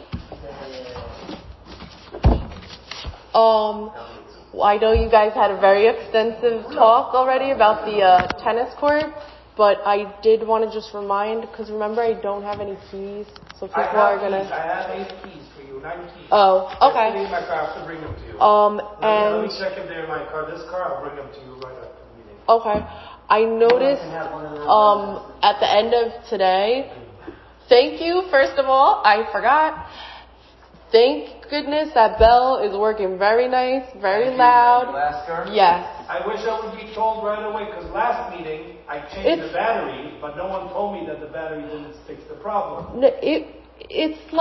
Um, I know you guys had a very extensive talk already about the uh, tennis court. But I did want to just remind, because remember I don't have any keys, so people are going to... I have eight keys for you, nine keys. Oh, okay. They're in my car, I have to bring them to you. Um, let and... Me, let me check if they're in my car. This car, I'll bring them to you right after the meeting. Okay. I noticed um, at the end of today, thank you, first of all, I forgot. Thank goodness that bell is working very nice, very loud. Yes. I wish I would be told right away, because last meeting I changed it's, the battery, but no one told me that the battery didn't fix the problem. No, it it's like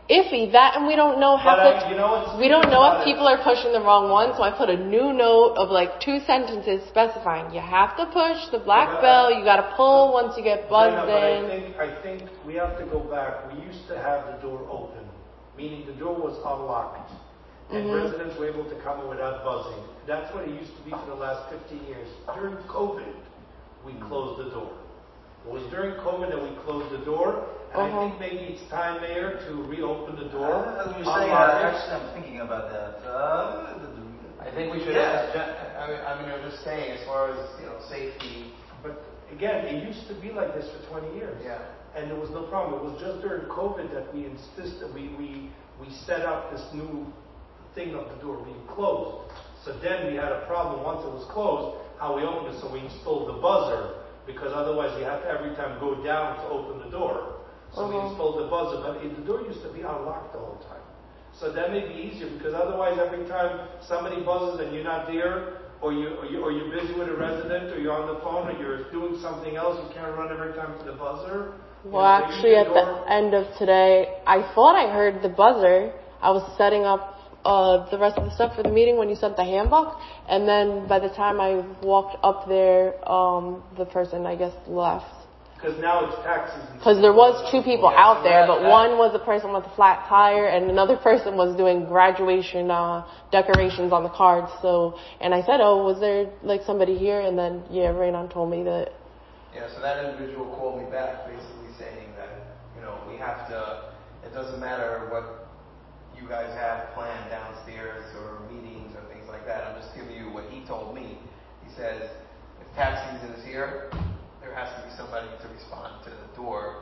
iffy. That, and we don't know how. But I, you know what's we don't know if about it? people are pushing the wrong one. So I put a new note of like two sentences specifying you have to push the black Yeah, but bell. I- You got to pull once you get buzzed Jenna, but I in. think, I think we have to go back. We used to have the door open, meaning the door was unlocked. And Mhm. residents were able to come in without buzzing. That's what it used to be for the last fifteen years. During COVID, we closed the door. It was during COVID that we closed the door, and I Uh-huh. think maybe it's time, Mayor, to reopen the door. Uh, As you're saying unlock that, it. actually, I'm thinking about that. Uh, I think we should Yeah. ask, Jen- I mean, I mean, I'm just saying, as far as, you know, safety, But again, it used to be like this for twenty years. yeah. And there was no problem. It was just during COVID that we insisted, we, we, we set up this new thing of the door being closed. So then we had a problem once it was closed, how we opened it. So we installed the buzzer, because otherwise you have to every time go down to open the door. So we Uh-huh. installed the buzzer, but it, the door used to be unlocked the whole time. So that may be easier, because otherwise every time somebody buzzes and you're not there, or you or you or you're busy with a resident, or you're on the phone, or you're doing something else, you can't run every time to the buzzer. Well, You know, actually, you at can the door- end of today, I thought I heard the buzzer. I was setting up uh, the rest of the stuff for the meeting when you sent the handbook, and then by the time I walked up there, um, the person, I guess, left. Because now it's taxes. Because there was two people Yeah, out so there, that- but that- one was a person with a flat tire, and another person was doing graduation uh, decorations on the cards. So, and I said, "Oh, was there like somebody here?" And then, yeah, Raynon told me that. Yeah, so that individual called me back, basically saying that, you know, we have to, it doesn't matter what you guys have planned downstairs or meetings or things like that. I'm just giving you what he told me. He says, if tax season is here, there has to be somebody to respond to the door,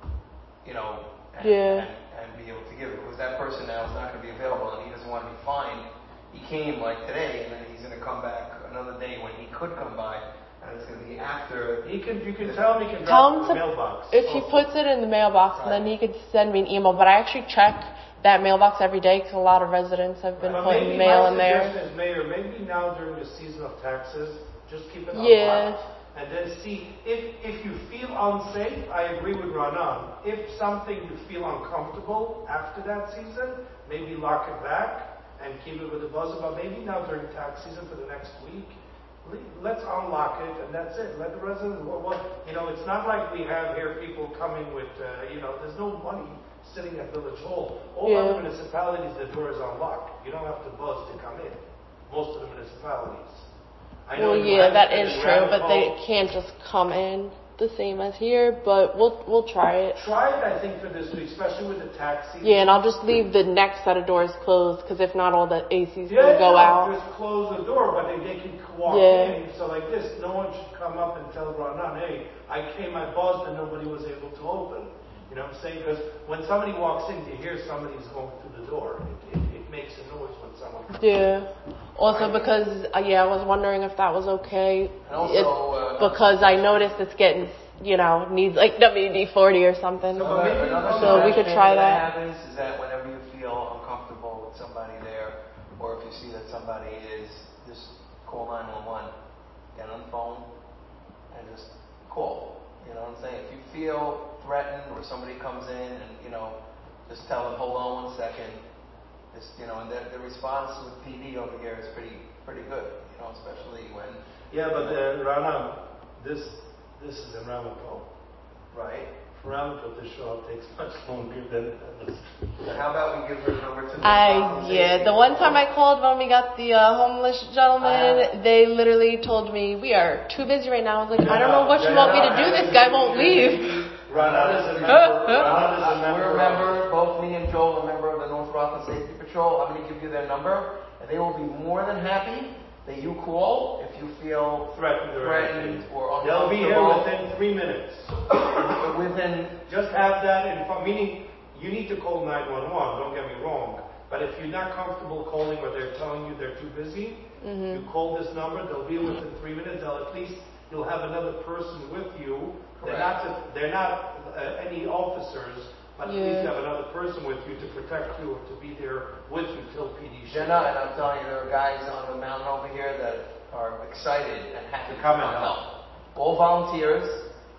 you know, and, Yeah. and, and be able to give it. Because that person now is not going to be available and he doesn't want to be fined. He came like today, and then he's going to come back another day when he could come by, and it's going to be after. He can, you can tell him he can Tell drop him it in the to- mailbox. If he Also. puts it in the mailbox, Right. then he could send me an email. But I actually check that mailbox every day because a lot of residents have been But putting maybe mail my in there. suggestion is, Mayor, maybe now during the season of taxes, just keep it Yeah. unlocked. And then see, if, if you feel unsafe, I agree with Ranan. If something you feel uncomfortable after that season, maybe lock it back and keep it with the buzzer. But maybe now during tax season for the next week, le- let's unlock it and that's it. Let the residents, well, well, you know, it's not like we have here people coming with, uh, you know, there's no money sitting at Village Hall. All Yeah. other municipalities, the door is unlocked. You don't have to buzz to come in. Most of the municipalities. I know Well, you yeah, have that it is in true, but they Ramapo. can't just come in the same as here. But we'll we'll try it. Try it, I think, for this week, especially with the tax season. Yeah, and I'll just leave the next set of doors closed because if not, all the A Cs Yeah, will go yeah, out. just close the door, but they, they can walk Yeah. in. So like this, no one should come up and tell Ranan, hey, I came, I buzzed, and nobody was able to open. You know what I'm saying? Because when somebody walks in, you hear somebody's going through the door. It, it, it makes a noise when someone comes in. Yeah. Also because uh, yeah, I was wondering if that was okay. And also, It- uh, because I noticed it's getting you know needs like W D forty or something. So, Another, maybe- another So we could suggestion try that I that. have is, is that whenever you feel uncomfortable with somebody there, or if you see that somebody is, just call nine one one, get on the phone, and just call. You know what I'm saying? If you feel threatened or somebody comes in and, you know, just tell them, hold on one second. Just, you know, and the, the response with P D over here is pretty pretty good, you know, especially when, Yeah, but uh, Ranan, this this is in Ramapo. right? For Ramapo to show up takes much longer than this. So how about we give her the number to the I yeah, the one time I called when we got the uh, homeless gentleman, they literally told me we are too busy right now. I was like, I don't know what you want me to do. This guy won't leave. Ranan is a member. Ranan is a member. We're a of- member, both me and Joel are a member of the North Rockland Safety Patrol. I'm going to give you their number, and they will be more than happy that you call if you feel Threatened or threatened anything. or They'll be here uncomfortable. within three minutes. Within, Just have that in front, meaning you need to call nine one one, don't get me wrong. But if you're not comfortable calling or they're telling you they're too busy, Mm-hmm. you call this number, they'll be within three minutes. They'll at least, you'll have another person with you. They're not, just, they're not uh, any officers, but at least Yeah. you have another person with you to protect you or to be there with you till P D shows. Jenna, and I'm telling you, there are guys on the mountain over here that are excited and happy To come to and help. All volunteers.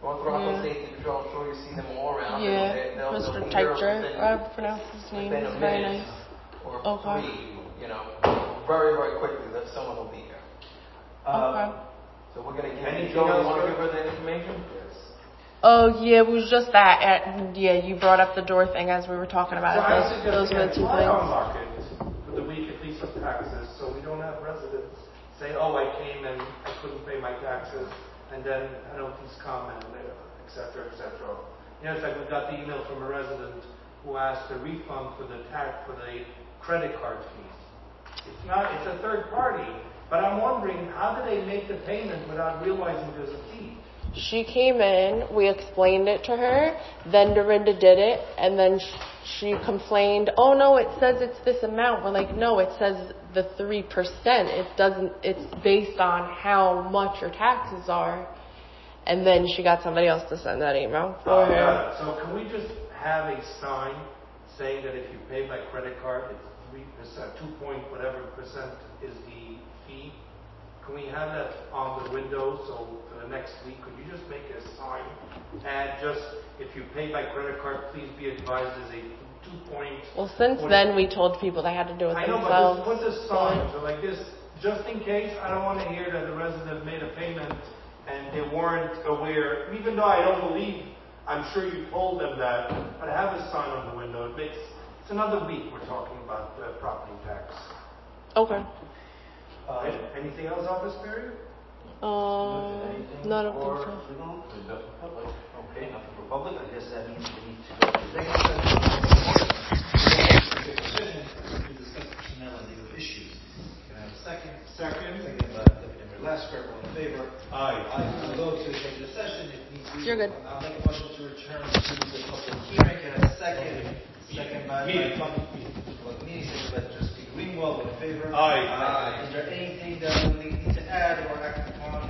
North Rockland Yeah. Safety Patrol, I'm sure you see them all around. Yeah, They'll- they'll- Mister they'll be here Teicher, within- I pronounce his name. Within a It's very minute nice. or Okay. three, you know, very, very quickly, that someone will be here. Okay. So we're gonna give, Anything Joe, you else, wanna Joe? give her the information? Oh yeah, it was just that. At, yeah, you brought up the door thing as we were talking about So it. I Those, suggest those we were have the two file things. market for the week at least of taxes, so we don't have residents say, oh, I came and I couldn't pay my taxes, and then penalties come and uh, et cetera, et cetera. You know, it's like we got the email from a resident who asked a refund for the tax, for the credit card fees. It's not, it's a third party, but I'm wondering, how do they make the payment without realizing there's a fee? She came in, we explained it to her, then Dorinda did it, and then sh- she complained, oh no, it says it's this amount. We're like, no, it says the three percent. It doesn't, it's based on how much your taxes are. And then she got somebody else to send that email for Oh, her. got it. So can we just have a sign saying that if you pay by credit card, it's three percent, two point whatever percent is the fee? Can we have that on the window, so for the next week, could you just make a sign? And just, if you pay by credit card, please be advised there's a two point... Well, since then we told people they had to do it I know, themselves. but just put a sign, so like this, just in case, I don't want to hear that the resident made a payment and they weren't aware, even though I don't believe, I'm sure you told them that, but have a sign on the window. It makes, it's another week we're talking about uh, property tax. Okay. Uh, Anything else on this period? Um, no, I don't think so. Legal? Nothing for public. Okay, nothing for public. I guess that means we need to go to executive session to discuss personnel and legal issues. Can I have a second? Second. Second by Deputy Mayor Lasker. All in favor? Aye. Aye. We'll go to executive session. If need be, You're good. I'll make a motion to return to the public hearing. Can I have a second? Second by by public meeting. Public meeting. Second by Trustee Greenwald. All in favor? Aye. Aye. Is there anything that we need to add or act upon